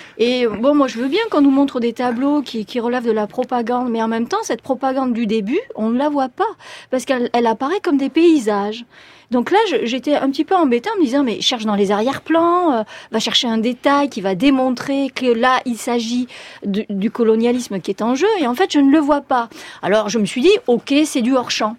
Et bon, moi, je veux bien qu'on nous montre des tableaux qui, qui relèvent de la propagande, mais en même temps, cette propagande du début, on ne la voit pas, parce qu'elle elle apparaît comme des paysages. Donc là, je, j'étais un petit peu embêtée en me disant, mais cherche dans les arrière-plans, euh, va chercher un détail qui va démontrer que là, il s'agit du, du colonialisme qui est en jeu, et en fait, je ne le vois pas. Alors, je me suis dit, ok, c'est du hors-champ.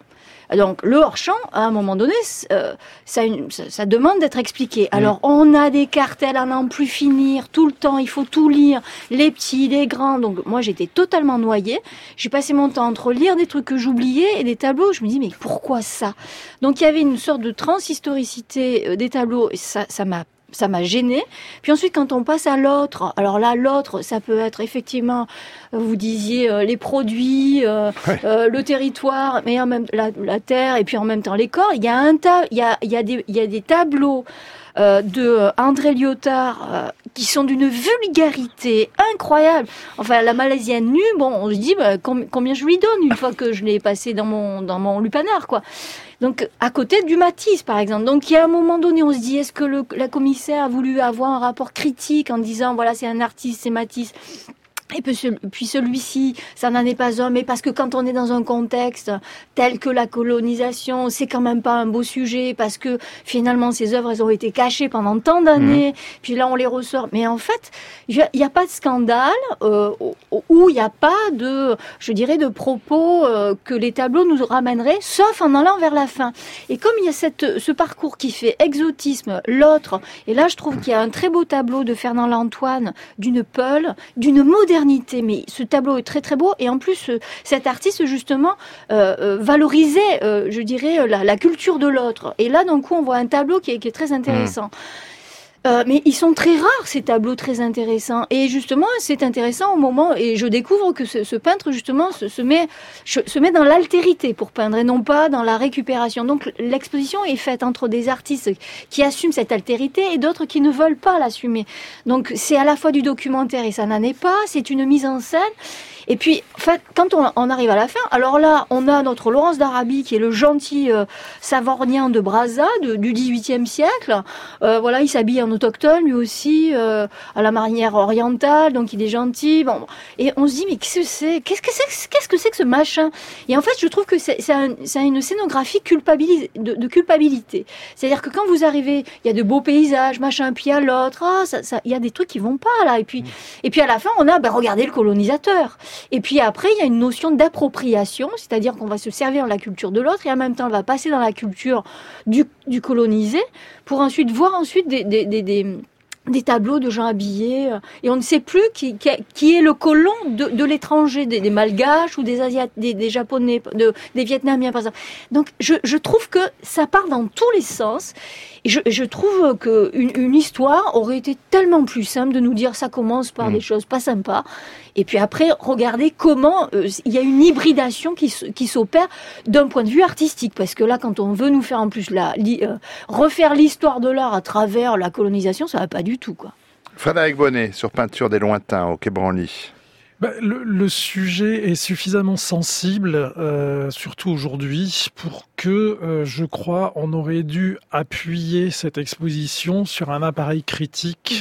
Donc le hors-champ, à un moment donné, euh, ça, une, ça, ça demande d'être expliqué. Alors on a des cartels à n'en plus finir, tout le temps, il faut tout lire, les petits, les grands. Donc moi j'étais totalement noyée. J'ai passé mon temps entre lire des trucs que j'oubliais et des tableaux. Je me dis mais pourquoi ça? Donc il y avait une sorte de transhistoricité des tableaux. Et ça, ça m'a ça m'a gênée. Puis ensuite, quand on passe à l'autre, alors là, l'autre, ça peut être effectivement, vous disiez, euh, les produits, euh, ouais. euh, le territoire, mais en même la, la terre, et puis en même temps les corps. Il y a un tas, il y a, il y a des, il y a des tableaux euh, de André Lyotard euh, qui sont d'une vulgarité incroyable. Enfin, la Malaisienne nue, bon, on se dit bah, combien je lui donne une fois que je l'ai passé dans mon dans mon lupanar, quoi. Donc, à côté du Matisse, par exemple. Donc, il y a un moment donné, on se dit, est-ce que le, la commissaire a voulu avoir un rapport critique en disant, voilà, c'est un artiste, c'est Matisse. Et puis, puis celui-ci, ça n'en est pas un, mais parce que quand on est dans un contexte tel que la colonisation, c'est quand même pas un beau sujet, parce que finalement, ces œuvres, elles ont été cachées pendant tant d'années, mmh. puis là, on les ressort. Mais en fait, il n'y a pas de scandale, euh, où il n'y a pas de, je dirais, de propos euh, que les tableaux nous ramèneraient, sauf en allant vers la fin. Et comme il y a cette, ce parcours qui fait exotisme, l'autre, et là, je trouve qu'il y a un très beau tableau de Fernand Lantoine, d'une Peule, d'une modernité. Mais ce tableau est très très beau et en plus euh, cet artiste justement euh, euh, valorisait, euh, je dirais, la, la culture de l'autre. Et là d'un coup on voit un tableau qui est, qui est très intéressant. Mmh. Euh, mais ils sont très rares ces tableaux très intéressants et justement c'est intéressant au moment et je découvre que ce, ce peintre justement se, se met se met dans l'altérité pour peindre et non pas dans la récupération. Donc l'exposition est faite entre des artistes qui assument cette altérité et d'autres qui ne veulent pas l'assumer. Donc c'est à la fois du documentaire et ça n'en est pas, c'est une mise en scène. Et puis, en fait, quand on, on arrive à la fin, alors là, on a notre Laurence d'Arabie qui est le gentil euh, Savorgnan de Brazza de, du dix-huitième siècle. Euh, voilà, il s'habille en autochtone, lui aussi, euh, à la marinière orientale, donc il est gentil. Bon, et on se dit, mais qu'est-ce que c'est Qu'est-ce que c'est Qu'est-ce que c'est que ce machin? Et en fait, je trouve que c'est, c'est, un, c'est une scénographie culpabilis- de, de culpabilité. C'est-à-dire que quand vous arrivez, il y a de beaux paysages, machin, puis à l'autre, ah, ça, ça, il y a des trucs qui vont pas là. Et puis, mmh. et puis à la fin, on a, ben, regardez le colonisateur. Et puis après, il y a une notion d'appropriation, c'est-à-dire qu'on va se servir de la culture de l'autre et en même temps, on va passer dans la culture du, du colonisé pour ensuite voir ensuite des, des, des, des, des tableaux de gens habillés. Et on ne sait plus qui, qui, qui est le colon de, de l'étranger, des, des Malgaches ou des Asiates, des, des Japonais, de, des Vietnamiens par exemple. Donc je, je trouve que ça part dans tous les sens. Et je, je trouve qu'une une histoire aurait été tellement plus simple de nous dire ça commence par mmh. des choses pas sympas. Et puis après, regardez comment euh, il y a une hybridation qui, qui s'opère d'un point de vue artistique. Parce que là, quand on veut nous faire en plus la, li, euh, refaire l'histoire de l'art à travers la colonisation, ça va pas du tout, quoi. Frédéric Bonnet, sur Peinture des Lointains, au Quai Branly. Ben, le, le sujet est suffisamment sensible, euh, surtout aujourd'hui, pour que, euh, je crois, on aurait dû appuyer cette exposition sur un appareil critique,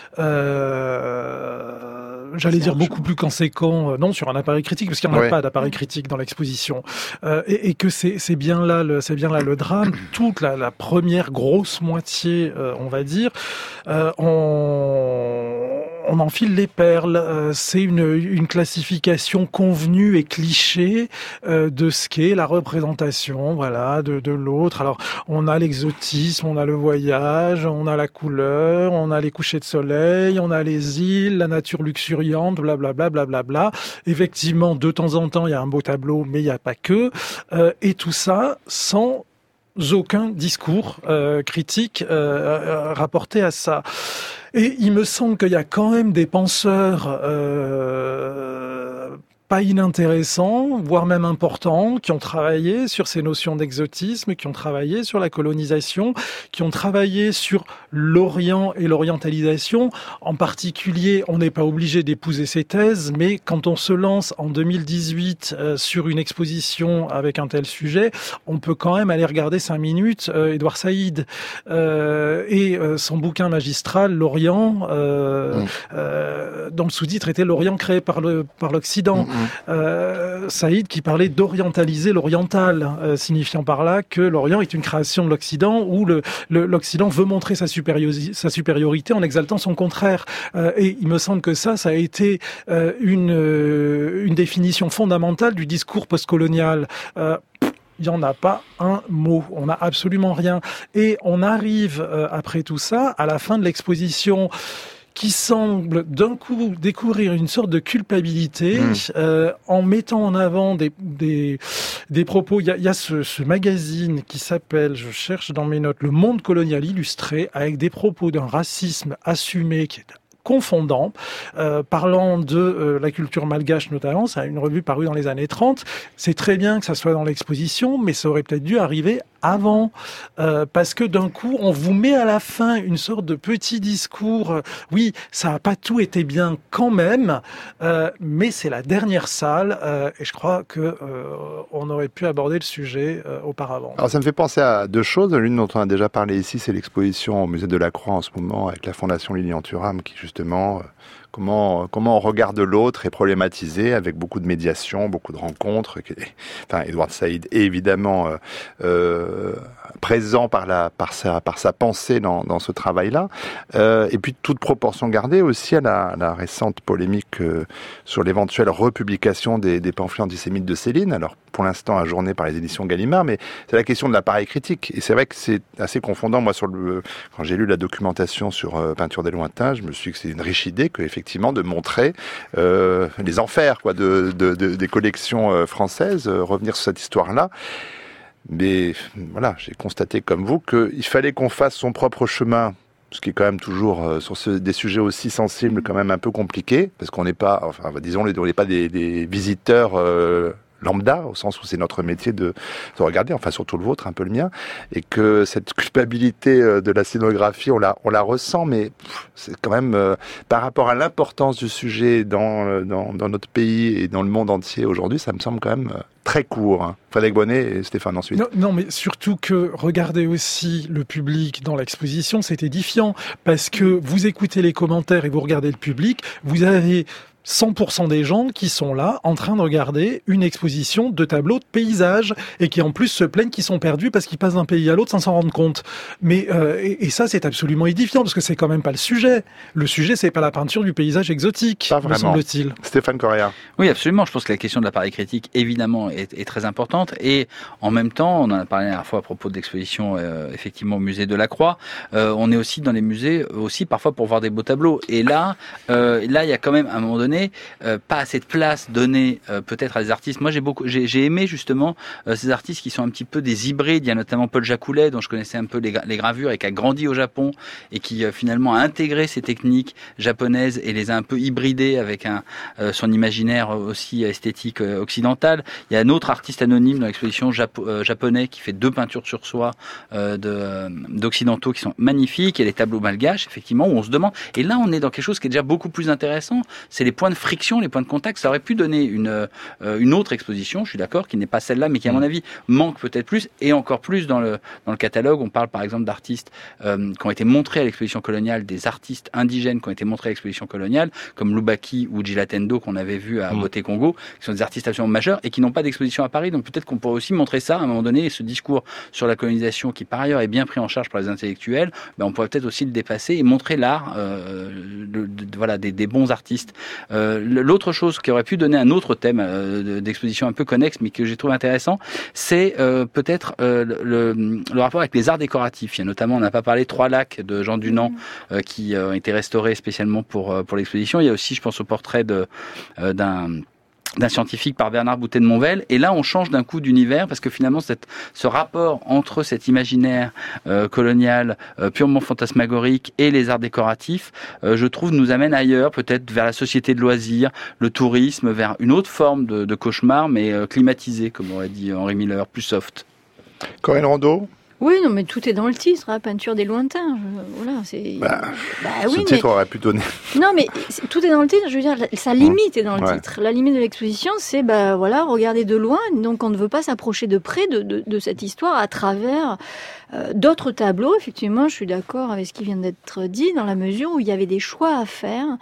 euh, j'allais dire beaucoup plus conséquent, euh, non, sur un appareil critique, parce qu'il n'y en a ouais. pas d'appareil critique dans l'exposition, euh, et, et que c'est, c'est bien là, le, c'est bien là le drame. Toute la, la première grosse moitié, euh, on va dire, euh, on, on enfile les perles. Euh, c'est une une classification convenue et cliché euh, de ce qu'est la représentation, voilà, de, de l'autre. Alors, on a l'exotisme, on a le voyage, on a la couleur, on a les couchers de soleil, on a les îles, la nature luxuriante, blablabla, blablabla. Effectivement, de temps en temps, il y a un beau tableau, mais il n'y a pas que. Euh, et tout ça sans aucun discours euh, critique euh, rapporté à ça. Et il me semble qu'il y a quand même des penseurs euh, pas inintéressants, voire même importants, qui ont travaillé sur ces notions d'exotisme, qui ont travaillé sur la colonisation, qui ont travaillé sur l'Orient et l'orientalisation. En particulier, on n'est pas obligé d'épouser ces thèses, mais quand on se lance en deux mille dix-huit euh, sur une exposition avec un tel sujet, on peut quand même aller regarder cinq minutes euh, Édouard Saïd euh, et euh, son bouquin magistral, L'Orient, euh, mmh. euh, dont le sous-titre était L'Orient créé par, le, par l'Occident. Mmh. Euh, Saïd qui parlait d'orientaliser l'oriental, euh, signifiant par là que l'Orient est une création de l'Occident où le, le, l'Occident veut montrer sa, supériori- sa supériorité en exaltant son contraire. Euh, et il me semble que ça, ça a été euh, une, euh, une définition fondamentale du discours postcolonial. Euh, il n'y en a pas un mot. On n'a absolument rien. Et on arrive, euh, après tout ça, à la fin de l'exposition, qui semble d'un coup découvrir une sorte de culpabilité mmh. euh, en mettant en avant des des, des propos. Il y a, il y a ce, ce magazine qui s'appelle, je cherche dans mes notes, Le Monde colonial illustré, avec des propos d'un racisme assumé qui est confondant, euh, parlant de euh, la culture malgache notamment. C'est une revue parue dans les années trente. C'est très bien que ça soit dans l'exposition, mais ça aurait peut-être dû arriver avant, euh, parce que d'un coup, on vous met à la fin une sorte de petit discours. Euh, oui, ça n'a pas tout été bien quand même, euh, mais c'est la dernière salle, euh, et je crois que euh, on aurait pu aborder le sujet euh, auparavant. Alors ça me fait penser à deux choses. L'une dont on a déjà parlé ici, c'est l'exposition au Musée de la Croix en ce moment avec la Fondation Lilian Thuram, qui justement... Euh, Comment, comment on regarde l'autre est problématisé avec beaucoup de médiation, beaucoup de rencontres. Enfin, Edward Said est évidemment euh, euh, présent par, la, par, sa, par sa pensée dans, dans ce travail-là. Euh, et puis, toute proportion gardée aussi à la, la récente polémique euh, sur l'éventuelle republication des, des pamphlets antisémites de Céline. Alors, pour l'instant, ajourné par les éditions Gallimard, mais c'est la question de l'appareil critique. Et c'est vrai que c'est assez confondant. Moi, sur le, quand j'ai lu la documentation sur euh, Peinture des lointains, je me suis dit que c'est une riche idée que, effectivement, de montrer euh, les enfers quoi, de, de, de, des collections euh, françaises, euh, revenir sur cette histoire-là. Mais voilà, j'ai constaté comme vous qu'il fallait qu'on fasse son propre chemin, ce qui est quand même toujours euh, sur ce, des sujets aussi sensibles, quand même un peu compliqué, parce qu'on n'est pas, enfin, disons, on n'est pas des, des visiteurs euh, lambda, au sens où c'est notre métier de, de regarder, enfin surtout le vôtre, un peu le mien, et que cette culpabilité de la scénographie, on la, on la ressent, mais pff, c'est quand même, euh, par rapport à l'importance du sujet dans, dans, dans notre pays et dans le monde entier aujourd'hui, ça me semble quand même très court. Hein. Frédéric Bonnet et Stéphane ensuite. Non, non, mais surtout que regardez aussi le public dans l'exposition, c'est édifiant, parce que vous écoutez les commentaires et vous regardez le public, vous avez cent pour cent des gens qui sont là en train de regarder une exposition de tableaux de paysages et qui en plus se plaignent qu'ils sont perdus parce qu'ils passent d'un pays à l'autre sans s'en rendre compte. Mais euh, et, et ça c'est absolument édifiant parce que c'est quand même pas le sujet. Le sujet c'est pas la peinture du paysage exotique, pas me semble-t-il. Stéphane Correa. Oui, absolument. Je pense que la question de l'appareil critique évidemment est, est très importante et en même temps, on en a parlé la dernière fois à propos de l'exposition euh, effectivement au musée de la Croix. Euh, on est aussi dans les musées aussi parfois pour voir des beaux tableaux. Et là, euh, là il y a quand même à un moment donné Euh, pas assez de place donnée euh, peut-être à des artistes. Moi j'ai beaucoup, j'ai, j'ai aimé justement euh, ces artistes qui sont un petit peu des hybrides. Il y a notamment Paul Jacoulet dont je connaissais un peu les, gra- les gravures et qui a grandi au Japon et qui euh, finalement a intégré ces techniques japonaises et les a un peu hybridées avec un, euh, son imaginaire aussi esthétique euh, occidental. Il y a un autre artiste anonyme dans l'exposition Japo- euh, japonais qui fait deux peintures sur soie euh, de, euh, d'occidentaux qui sont magnifiques et les tableaux malgaches effectivement où on se demande. Et là on est dans quelque chose qui est déjà beaucoup plus intéressant. C'est les points de friction, les points de contact. Ça aurait pu donner une euh, une autre exposition, je suis d'accord, qui n'est pas celle-là, mais qui à mon avis manque peut-être plus et encore plus dans le dans le catalogue. On parle par exemple d'artistes euh, qui ont été montrés à l'exposition coloniale, des artistes indigènes qui ont été montrés à l'exposition coloniale, comme Lubaki ou Gilatendo qu'on avait vu à Beauté Congo, qui sont des artistes absolument majeurs et qui n'ont pas d'exposition à Paris. Donc peut-être qu'on pourrait aussi montrer ça à un moment donné. Et ce discours sur la colonisation, qui par ailleurs est bien pris en charge par les intellectuels, ben on pourrait peut-être aussi le dépasser et montrer l'art, euh, de, de, de, voilà, des, des bons artistes. Euh, l'autre chose qui aurait pu donner un autre thème euh, d'exposition un peu connexe, mais que j'ai trouvé intéressant, c'est euh, peut-être euh, le, le rapport avec les arts décoratifs. Il y a notamment, on n'a pas parlé, Trois lacs de Jean Dunant euh, qui euh, ont été restaurés spécialement pour pour l'exposition. Il y a aussi, je pense, au portrait de euh, d'un d'un scientifique par Bernard Boutet de Monvel. Et là, on change d'un coup d'univers parce que finalement, cette, ce rapport entre cet imaginaire euh, colonial euh, purement fantasmagorique et les arts décoratifs, euh, je trouve, nous amène ailleurs, peut-être vers la société de loisirs, le tourisme, vers une autre forme de, de cauchemar, mais euh, climatisé, comme aurait dit Henri Miller, plus soft. Corinne Rondeau. Oui, non, mais tout est dans le titre, hein, Peinture des lointains. Je, voilà, c'est. Bah, bah, ce oui, titre mais... aurait pu donner. Non, mais tout est dans le titre. Je veux dire, sa limite est dans le ouais. titre. La limite de l'exposition, c'est bah voilà, regarder de loin. Donc, on ne veut pas s'approcher de près de, de, de cette histoire à travers euh, d'autres tableaux. Effectivement, je suis d'accord avec ce qui vient d'être dit, dans la mesure où il y avait des choix à faire.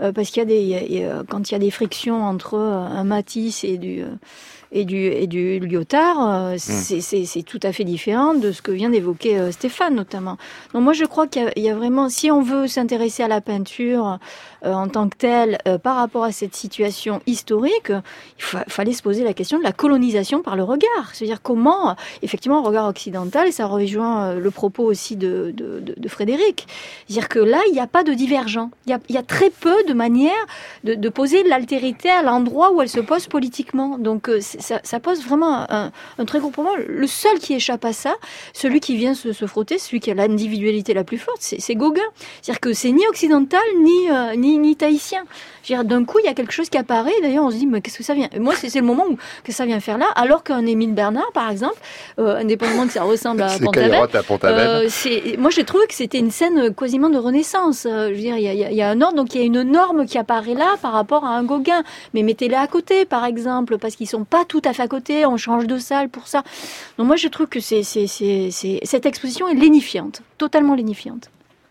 euh, parce qu'il y a des, il y a, il y a, quand il y a des frictions entre un Matisse et du... Euh, et du, et du Lyotard, euh, c'est, mmh. c'est, c'est tout à fait différent de ce que vient d'évoquer euh, Stéphane, notamment. Donc moi, je crois qu'il y a, il y a vraiment, si on veut s'intéresser à la peinture euh, en tant que telle, euh, par rapport à cette situation historique, il fa- fallait se poser la question de la colonisation par le regard. C'est-à-dire comment, effectivement, le regard occidental, et ça rejoint euh, le propos aussi de, de, de, de Frédéric, c'est-à-dire que là, il n'y a pas de divergent. Il y a, il y a très peu de manières de, de poser l'altérité à l'endroit où elle se pose politiquement. Donc, euh, Ça, ça pose vraiment un, un très gros problème. Le seul qui échappe à ça, celui qui vient se, se frotter, celui qui a l'individualité la plus forte, c'est, c'est Gauguin. C'est-à-dire que c'est ni occidental, ni, euh, ni, ni tahitien. Je veux dire, d'un coup, il y a quelque chose qui apparaît, d'ailleurs, on se dit, mais qu'est-ce que ça vient? Moi, c'est, c'est le moment où que ça vient faire là, alors qu'un Émile Bernard, par exemple, euh, indépendamment que ça ressemble à Pont-Aven, euh, c'est, moi, j'ai trouvé que c'était une scène quasiment de Renaissance. Euh, je veux dire, il y a, il y a un ordre, donc il y a une norme qui apparaît là par rapport à un Gauguin. Mais mettez-les à côté, par exemple, parce qu'ils sont pas tout à fait à côté, on change de salle pour ça. Donc moi, je trouve que c'est, c'est, c'est, c'est, cette exposition est lénifiante, totalement lénifiante.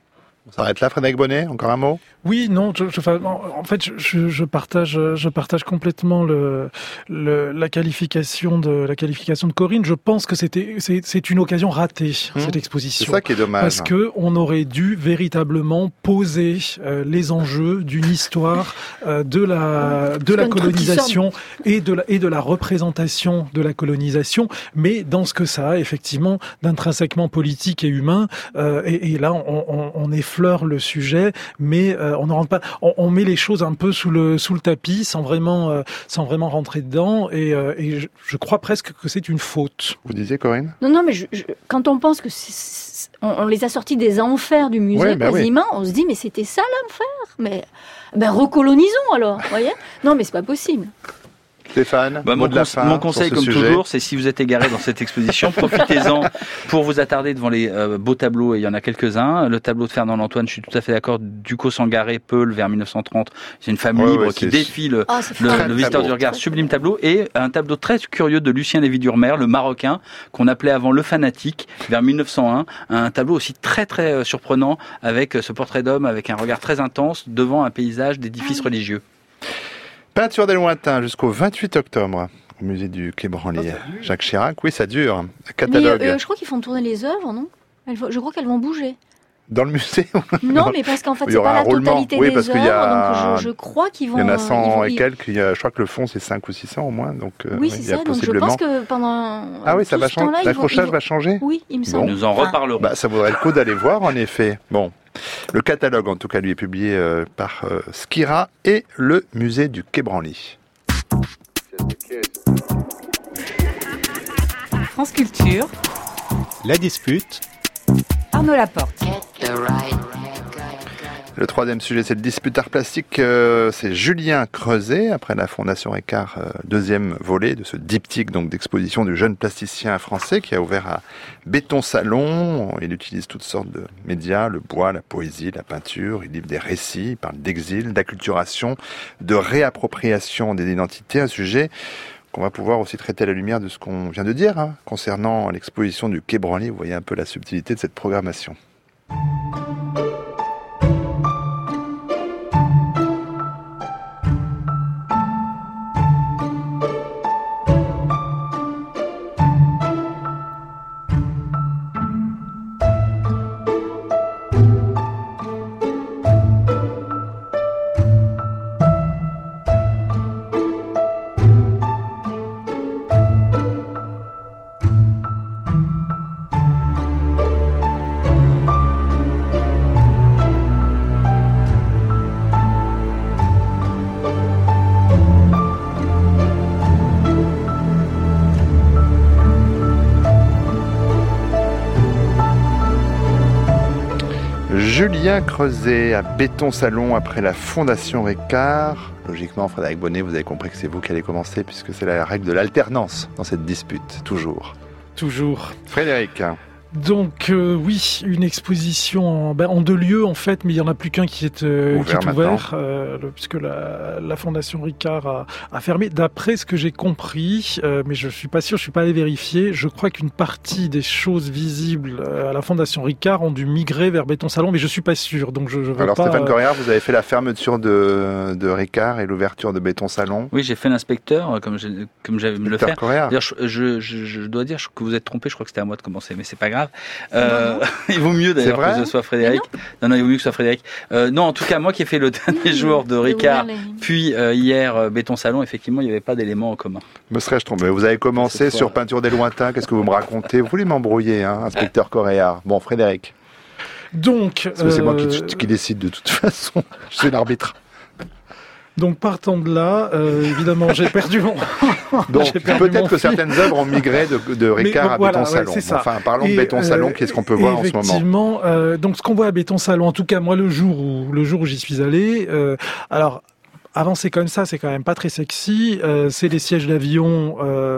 On s'arrête là, Frédéric Bonnet, encore un mot? Oui, non, je, je, en fait, je, je partage, je partage complètement le, le, la qualification de la qualification de Corinne. Je pense que c'était, c'est, c'est une occasion ratée mmh. cette exposition. C'est ça qui est dommage. Parce que on aurait dû véritablement poser euh, les enjeux d'une histoire euh, de la de la colonisation et de la et de la représentation de la colonisation, mais dans ce que ça a effectivement d'intrinsèquement politique et humain. Euh, et, et là, on, on, on effleure le sujet, mais euh, on ne rentre pas, on, on met les choses un peu sous le sous le tapis sans vraiment euh, sans vraiment rentrer dedans et, euh, et je, je crois presque que c'est une faute. Vous disiez, Corinne? Non, non, mais je, je, quand on pense que c'est, c'est, on, on les a sortis des enfers du musée, ouais, bah quasiment, oui. On se dit mais c'était ça l'enfer, mais ben recolonisons alors, vous voyez? Non, mais c'est pas possible. Stéphane, bah, mot mon, de la fin mon conseil, comme sujet. toujours, c'est si vous êtes égaré dans cette exposition, profitez-en pour vous attarder devant les euh, beaux tableaux, et il y en a quelques-uns. Le tableau de Fernand Antoine, je suis tout à fait d'accord, Ducos Sangaré, Peul, vers mille neuf cent trente. C'est une femme ouais, libre ouais, qui défie le, oh, le, le visiteur du regard, sublime tableau. Et un tableau très curieux de Lucien Lévy-Durmer, le Marocain, qu'on appelait avant le Fanatique, vers mille neuf cent un. Un tableau aussi très très euh, surprenant, avec ce portrait d'homme, avec un regard très intense, devant un paysage d'édifices ah, religieux. Peinture des lointains jusqu'au vingt-huit octobre au musée du Quai Branly. Jacques Chirac, oui, ça dure. Catalogue. Mais, euh, je crois qu'ils font tourner les œuvres, non? Elles, je crois qu'elles vont bouger. Dans le musée? Non, mais parce qu'en fait, c'est pas la totalité oui, des parce œuvres, qu'il y a... donc je, je crois qu'ils vont... Il y en a cent ils, et quelques, il y a, je crois que le fond c'est cinq ou six cents au moins, donc oui, oui c'est ça, donc je pense que pendant ah oui, ça va changer, l'accrochage vont... va changer? Oui, il me semble. Bon. Nous en reparlerons. Bah, ça vaudrait le coup d'aller voir, en effet. Bon, le catalogue, en tout cas, lui est publié euh, par euh, Skira et le musée du Quai Branly. France Culture. La dispute. Arnaud Laporte. Le troisième sujet, c'est le dispute art plastique. Euh, c'est Julien Creuset, après la Fondation Écart, euh, deuxième volet de ce diptyque donc d'exposition du jeune plasticien français qui a ouvert à Béton Salon. Il utilise toutes sortes de médias, le bois, la poésie, la peinture. Il livre des récits, il parle d'exil, d'acculturation, de réappropriation des identités. Un sujet qu'on va pouvoir aussi traiter à la lumière de ce qu'on vient de dire hein, concernant l'exposition du Quai Branly. Vous voyez un peu la subtilité de cette programmation. Julien Creuset à Béton Salon après la Fondation Écart. Logiquement, Frédéric Bonnet, vous avez compris que c'est vous qui allez commencer puisque c'est la règle de l'alternance dans cette dispute, toujours. Toujours. Frédéric. Donc euh, oui, une exposition en, ben, en deux lieux en fait, mais il y en a plus qu'un qui est, euh, ouvert, qui est ouvert euh, le, puisque la, la Fondation Ricard a, a fermé. D'après ce que j'ai compris, euh, mais je suis pas sûr, je suis pas allé vérifier. Je crois qu'une partie des choses visibles euh, à la Fondation Ricard ont dû migrer vers Béton Salon, mais je suis pas sûr. Donc je, je veux Alors pas, Stéphane euh... Corrière, vous avez fait la fermeture de, de Ricard et l'ouverture de Béton Salon. Oui, j'ai fait l'inspecteur comme j'ai, comme j'avais me le faire. D'ailleurs, je, je, je, je dois dire que vous êtes trompé. Je crois que c'était à moi de commencer, mais c'est pas grave. Euh, il vaut mieux d'ailleurs que ce soit Frédéric. Non, non, non, il vaut mieux que ce soit Frédéric. Euh, non, en tout cas, moi qui ai fait le dernier jour de Ricard, puis euh, hier euh, Béton Salon, effectivement, il n'y avait pas d'éléments en commun. Me serais-je trompé? Vous avez commencé sur Peinture des Lointains. Qu'est-ce que vous me racontez? Vous voulez m'embrouiller, hein, inspecteur Corréard? Bon, Frédéric. Donc, parce que c'est euh... moi qui, qui décide de toute façon. Je suis l'arbitre. Donc partant de là, euh, évidemment, j'ai perdu mon. Donc perdu peut-être mon que fil. Certaines œuvres ont migré de, de Ricard Mais, à voilà, Béton Salon. Ouais, enfin, parlons et, de Béton Salon. Euh, Qu'est-ce qu'on peut voir en ce moment? Effectivement, euh, donc ce qu'on voit à Béton Salon, en tout cas moi le jour où le jour où j'y suis allé, euh, alors. Avancer comme ça, c'est quand même pas très sexy. Euh, c'est des sièges d'avion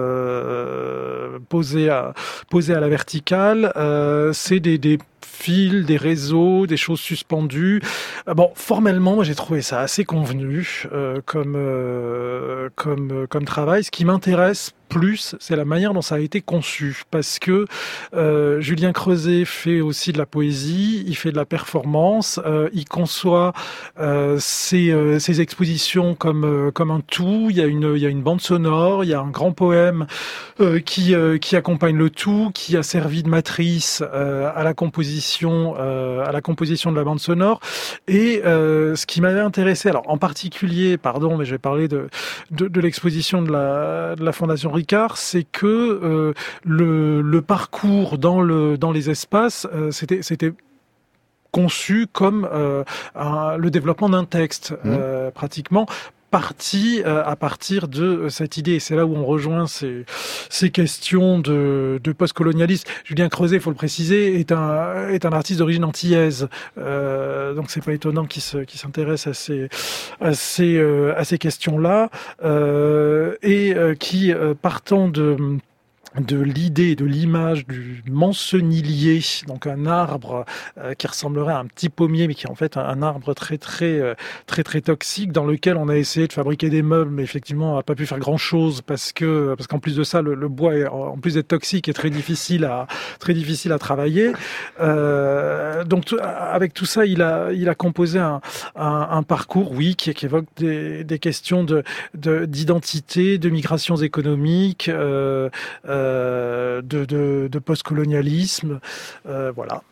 euh, posés à posés à la verticale. Euh, c'est des, des fils, des réseaux, des choses suspendues. Euh, bon, formellement, moi j'ai trouvé ça assez convenu euh, comme euh, comme comme travail. Ce qui m'intéresse plus, c'est la manière dont ça a été conçu, parce que euh, Julien Creuset fait aussi de la poésie, il fait de la performance, euh, il conçoit euh, ses, euh, ses expositions comme euh, comme un tout. Il y a une il y a une bande sonore, il y a un grand poème euh, qui euh, qui accompagne le tout, qui a servi de matrice euh, à la composition euh, à la composition de la bande sonore. Et euh, ce qui m'avait intéressé, alors en particulier, pardon, mais je vais parler de de, de l'exposition de la de la Fondation Ricard, c'est que euh, le, le parcours dans le dans les espaces, euh, c'était c'était conçu comme euh, un, le développement d'un texte, mmh. euh, pratiquement. Parti euh, à partir de euh, cette idée. Et c'est là où on rejoint ces, ces questions de, de post-colonialisme. Julien Creuset, il faut le préciser, est un, est un artiste d'origine antillaise. Euh, donc c'est pas étonnant qu'il, se, qu'il s'intéresse à ces, à ces, euh, à ces questions-là. Euh, et euh, qui, euh, partant de... de l'idée, de l'image du mancenillier, donc un arbre euh, qui ressemblerait à un petit pommier, mais qui est en fait un, un arbre très très euh, très très toxique, dans lequel on a essayé de fabriquer des meubles, mais effectivement on n'a pas pu faire grand chose parce que parce qu'en plus de ça, le, le bois est, en plus d'être toxique, est très difficile à très difficile à travailler. Euh, donc tout, avec tout ça, il a il a composé un un, un parcours, oui, qui, qui évoque des, des questions de, de d'identité, de migrations économiques. Euh, euh, De, de, de post-colonialisme, euh, voilà.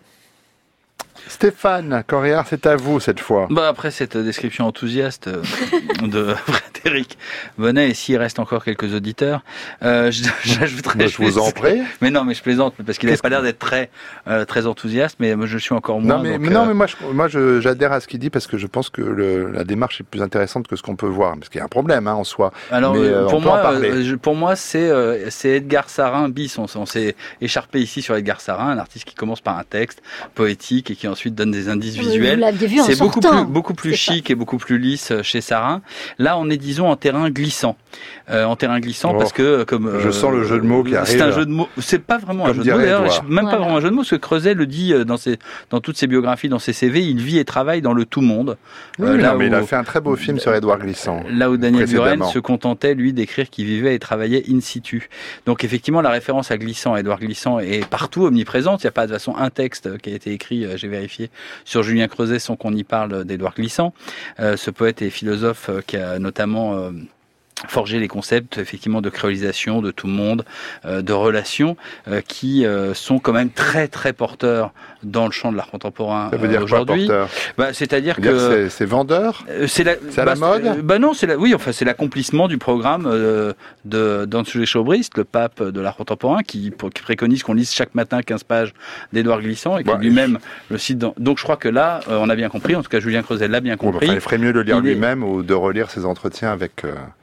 Stéphane Corrière, c'est à vous cette fois. Bah après cette description enthousiaste de Frédéric Bonnet, et s'il reste encore quelques auditeurs, euh, j'ajouterais. Je vous en prie. Mais non, mais je plaisante parce qu'il n'avait pas l'air d'être très euh, très enthousiaste, mais moi je suis encore moins. Non mais, donc, mais non euh... mais moi je, moi je, j'adhère à ce qu'il dit parce que je pense que le, la démarche est plus intéressante que ce qu'on peut voir, parce qu'il y a un problème hein, en soi. Alors mais, euh, pour moi, euh, pour moi c'est euh, c'est Edgar Sarin bis. On, on s'est écharpé ici sur Edgar Sarin, un artiste qui commence par un texte poétique et qui ensuite donne des indices visuels. C'est beaucoup plus, beaucoup plus chic ça. Et beaucoup plus lisse chez Sarin. Là, on est, disons, en terrain glissant. Euh, en terrain glissant oh, parce que, comme euh, je sens le jeu de mots qui arrive. C'est un jeu de mots. C'est pas vraiment un jeu de mots. D'ailleurs, même voilà. pas vraiment un jeu de mots. Ce que Creuset le dit dans ses, dans toutes ses biographies, dans ses C V, il vit et travaille dans le tout monde. Oui, euh, là non, mais où, il a fait un très beau film sur Édouard Glissant. Là où Daniel Buren se contentait, lui, d'écrire qu'il vivait et travaillait in situ. Donc, effectivement, la référence à Glissant, Édouard Glissant, est partout omniprésente. Il n'y a pas de façon un texte qui a été écrit, j'ai vérifié, sur Julien Creuset sans qu'on y parle d'Édouard Glissant. Euh, ce poète et philosophe euh, qui a notamment euh, forgé les concepts effectivement de créolisation, de tout monde, euh, de relations euh, qui euh, sont quand même très très porteurs dans le champ de l'art contemporain ça veut dire euh, aujourd'hui. Quoi, bah, c'est-à-dire ça que veut dire c'est, c'est vendeur. Euh, c'est la, c'est à bah, la mode. Euh, bah non, c'est la, oui, enfin c'est l'accomplissement du programme euh, de d'Anne Chaubrist, le pape de l'art contemporain, qui, pour, qui préconise qu'on lise chaque matin quinze pages d'Édouard Glissant et qui ouais, lui-même je... le cite. Dans... Donc je crois que là, euh, on a bien compris. En tout cas, Julien Creuset l'a bien compris. Bon, enfin, il ferait mieux de le lire il lui-même est... ou de relire ses entretiens avec. Euh...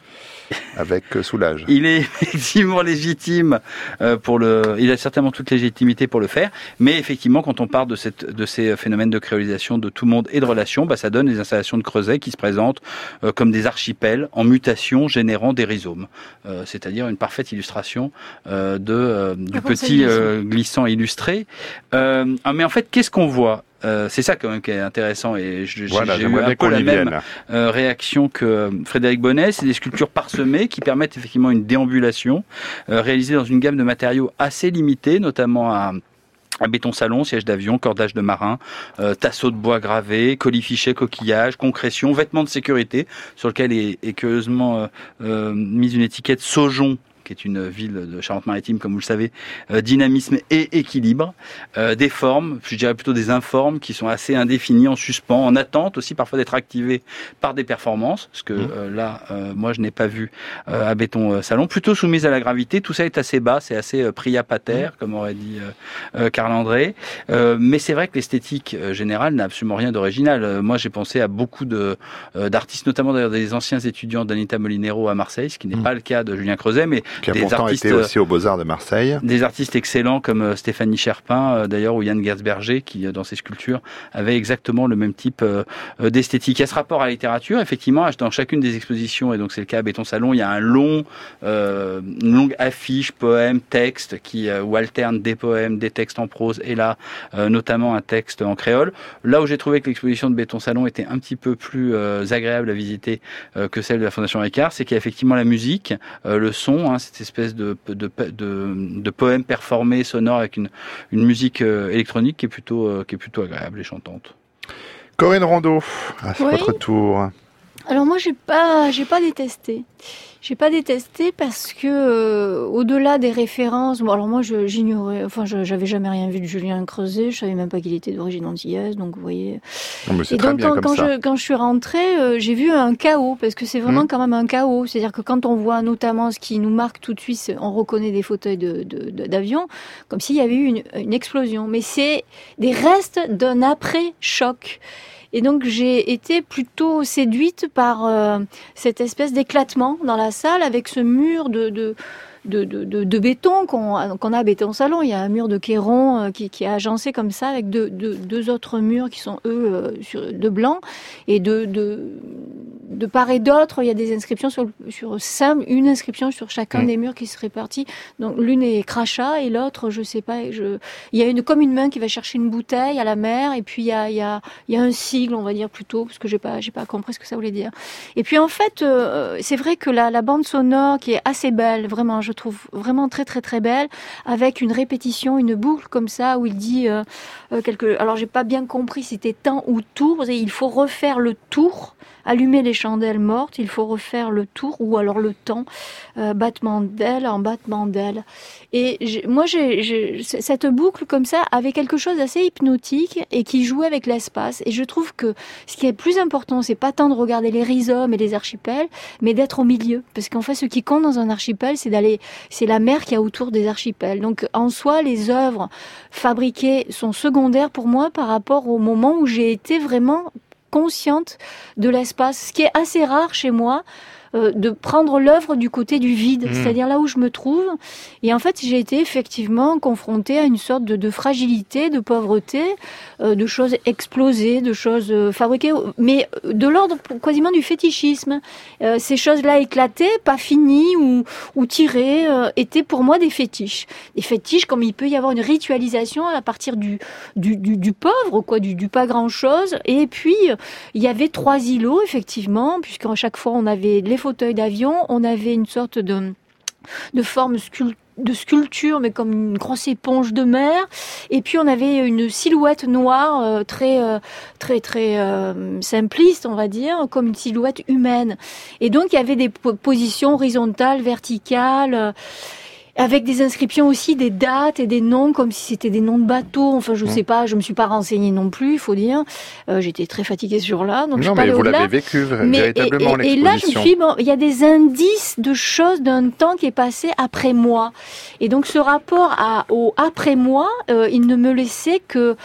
avec Soulages. Il est effectivement légitime euh, pour le. Il a certainement toute légitimité pour le faire, mais effectivement, quand on parle de cette de ces phénomènes de créolisation de tout monde et de relations, bah, ça donne des installations de creuset qui se présentent euh, comme des archipels en mutation, générant des rhizomes, euh, c'est-à-dire une parfaite illustration euh, de euh, du petit euh, glissant illustré. Euh, mais en fait, qu'est-ce qu'on voit? Euh, c'est ça quand même qui est intéressant et je, voilà, j'ai eu un peu la même euh, réaction que Frédéric Bonnet. C'est des sculptures parsemées qui permettent effectivement une déambulation euh, réalisée dans une gamme de matériaux assez limitée, notamment à Un béton salon, siège d'avion, cordage de marin, euh, tasseau de bois gravé, colifichet, coquillage, concrétion, vêtements de sécurité, sur lequel est, est curieusement euh, euh, mise une étiquette Saujon, qui est une ville de Charente-Maritime, comme vous le savez, euh, dynamisme et équilibre, euh, des formes, je dirais plutôt des informes, qui sont assez indéfinies, en suspens, en attente aussi parfois d'être activées par des performances, ce que mmh. euh, là, euh, moi, je n'ai pas vu euh, à Béton euh, Salon, plutôt soumise à la gravité, tout ça est assez bas, c'est assez euh, pria pater, mmh. comme aurait dit euh, euh, Karl André, euh, mais c'est vrai que l'esthétique euh, générale n'a absolument rien d'original. Euh, moi, j'ai pensé à beaucoup de, euh, d'artistes, notamment d'ailleurs des anciens étudiants d'Anita Molinero à Marseille, ce qui n'est mmh. pas le cas de Julien Creuset, mais qui a des pourtant artistes, été aussi aux Beaux-Arts de Marseille. Des artistes excellents comme Stéphanie Cherpin, d'ailleurs, ou Yann Gersberger, qui, dans ses sculptures, avait exactement le même type d'esthétique. Il y a ce rapport à la littérature, effectivement, dans chacune des expositions, et donc c'est le cas à Béton Salon, il y a un long, euh, une longue affiche, poèmes, textes, qui, euh, où alternent des poèmes, des textes en prose, et là, euh, notamment un texte en créole. Là où j'ai trouvé que l'exposition de Béton Salon était un petit peu plus euh, agréable à visiter euh, que celle de la Fondation Ricard, c'est qu'il y a effectivement la musique, euh, le son, hein, cette espèce de, de, de, de poème performé, sonore, avec une, une musique euh, électronique qui est, plutôt, euh, qui est plutôt agréable et chantante. Corinne Rondeau, à oui. votre tour. Alors moi, j'ai pas, j'ai pas détesté. J'ai pas détesté parce que euh, au-delà des références, bon alors moi je, j'ignorais, enfin je, j'avais jamais rien vu de Julien Creuset, je savais même pas qu'il était d'origine antillaise, donc vous voyez. Non, mais c'est et très donc bien quand, comme quand ça. je quand je suis rentrée, euh, j'ai vu un chaos parce que c'est vraiment mmh. quand même un chaos, c'est-à-dire que quand on voit notamment ce qui nous marque tout de suite, on reconnaît des fauteuils de, de, de d'avion, comme s'il y avait eu une, une explosion, mais c'est des restes d'un après-choc. Et donc j'ai été plutôt séduite par euh, cette espèce d'éclatement dans la salle avec ce mur de, de, de, de, de, de béton qu'on, qu'on a à Béton Salon. Il y a un mur de Quéron euh, qui, qui est agencé comme ça avec deux, deux, deux autres murs qui sont eux euh, sur, de blanc. Et de, de, de part et d'autre, il y a des inscriptions sur, sur simple, une inscription sur chacun mmh. des murs qui se répartit. Donc l'une est crachat et l'autre, je sais pas, je, il y a une, comme une main qui va chercher une bouteille à la mer et puis il y a, il y a, il y a un sigle, on va dire plutôt, parce que j'ai pas, j'ai pas compris ce que ça voulait dire. Et puis en fait, euh, c'est vrai que la, la bande sonore qui est assez belle, vraiment, je trouve vraiment très très très belle, avec une répétition, une boucle comme ça où il dit euh, euh, quelque, alors j'ai pas bien compris si c'était temps ou tour, il faut refaire le tour. Allumer les chandelles mortes, il faut refaire le tour, ou alors le temps, euh, battement d'aile en battement d'aile. Et j'ai, moi, j'ai, j'ai, cette boucle comme ça avait quelque chose d'assez hypnotique et qui jouait avec l'espace. Et je trouve que ce qui est plus important, c'est pas tant de regarder les rhizomes et les archipels, mais d'être au milieu. Parce qu'en fait, ce qui compte dans un archipel, c'est d'aller, c'est la mer qu'il y a autour des archipels. Donc, en soi, les œuvres fabriquées sont secondaires pour moi par rapport au moment où j'ai été vraiment consciente de l'espace, ce qui est assez rare chez moi, euh, de prendre l'œuvre du côté du vide, mmh. c'est-à-dire là où je me trouve. Et en fait, j'ai été effectivement confrontée à une sorte de, de fragilité, de pauvreté, euh, de choses explosées, de choses euh, fabriquées, mais de l'ordre quasiment du fétichisme. Euh, ces choses-là éclatées, pas finies ou, ou tirées, euh, étaient pour moi des fétiches. Des fétiches comme il peut y avoir une ritualisation à partir du, du, du, du pauvre, quoi, du, du pas grand-chose. Et puis, il y avait trois îlots, effectivement, puisqu'à chaque fois, on avait les fauteuils d'avion, on avait une sorte de, de forme sculpturale, de sculpture, mais comme une grosse éponge de mer. Et puis on avait une silhouette noire euh, très euh, très très euh, simpliste, on va dire, comme une silhouette humaine. Et donc il y avait des positions horizontales, verticales, euh, avec des inscriptions aussi, des dates et des noms, comme si c'était des noms de bateaux. Enfin, je sais pas, je me suis pas renseignée non plus, il faut dire. Euh, j'étais très fatiguée ce jour-là, donc non, je suis mais pas allée vous au-delà. l'avez vécu mais, véritablement, et, et, l'exposition. et là, je me suis dit, bon, il y a des indices de choses d'un temps qui est passé après moi. Et donc, ce rapport à, au après moi, euh, il ne me laissait que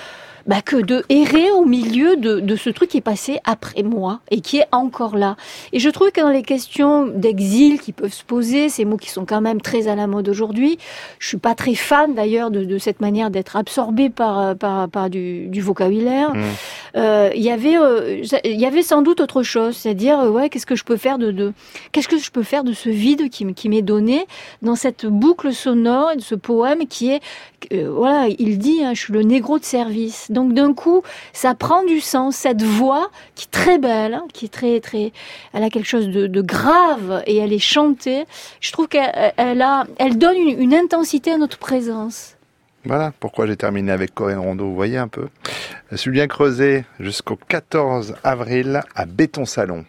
bah, que de errer au milieu de, de ce truc qui est passé après moi et qui est encore là. Et je trouve que dans les questions d'exil qui peuvent se poser, ces mots qui sont quand même très à la mode aujourd'hui, je suis pas très fan d'ailleurs de, de cette manière d'être absorbée par, par, par du, du vocabulaire. Mmh. Euh, il y avait, euh, il y avait sans doute autre chose, c'est-à-dire, euh, ouais, qu'est-ce que je peux faire de, de, qu'est-ce que je peux faire de ce vide qui, qui m'est donné dans cette boucle sonore et de ce poème qui est, euh, voilà, il dit, hein, je suis le négro de service. Donc d'un coup, ça prend du sens, cette voix qui est très belle, hein, qui est très, très, elle a quelque chose de, de grave et elle est chantée. Je trouve qu'elle elle a, elle donne une, une intensité à notre présence. Voilà pourquoi j'ai terminé avec Corinne Rondeau, vous voyez un peu. Julien Creuset jusqu'au quatorze avril à Béton Salon.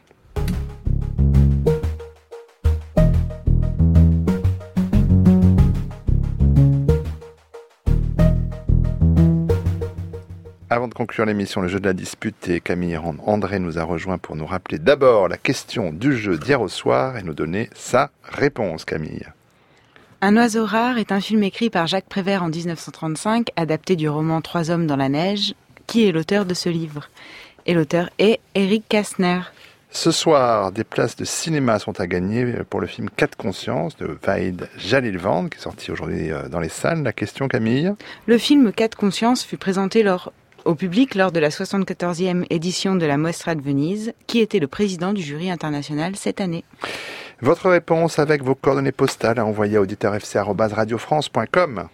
Avant de conclure l'émission Le jeu de la dispute, et Camille André nous a rejoint pour nous rappeler d'abord la question du jeu d'hier au soir et nous donner sa réponse, Camille. Un oiseau rare est un film écrit par Jacques Prévert en dix-neuf cent trente-cinq, adapté du roman Trois hommes dans la neige. Qui est l'auteur de ce livre ? Et l'auteur est Éric Kastner. Ce soir, des places de cinéma sont à gagner pour le film Cas de conscience de Vahid Jalilvand, qui est sorti aujourd'hui dans les salles. La question, Camille ? Le film Cas de conscience fut présenté lors, au public lors de la soixante-quatorzième édition de la Mostra de Venise. Qui était le président du jury international cette année ? Votre réponse avec vos coordonnées postales à envoyer à auditeur f c arobase radio france point com.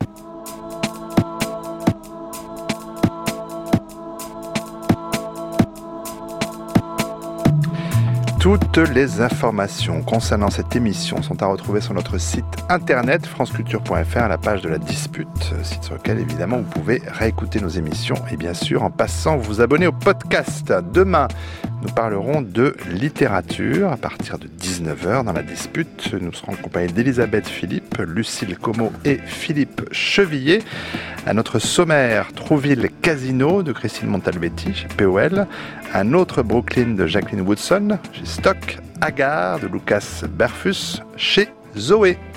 Toutes les informations concernant cette émission sont à retrouver sur notre site internet franceculture point f r à la page de la dispute, site sur lequel évidemment vous pouvez réécouter nos émissions et bien sûr en passant vous abonner au podcast. Demain, nous parlerons de littérature à partir de dix-neuf heures dans la dispute. Nous serons en compagnie d'Elisabeth Philippe, Lucille Como et Philippe Chevillet. À notre sommaire, Trouville Casino de Christine Montalbetti chez P O L. Un autre Brooklyn de Jacqueline Woodson chez Stock. Agar de Lucas Berfus chez Zoé.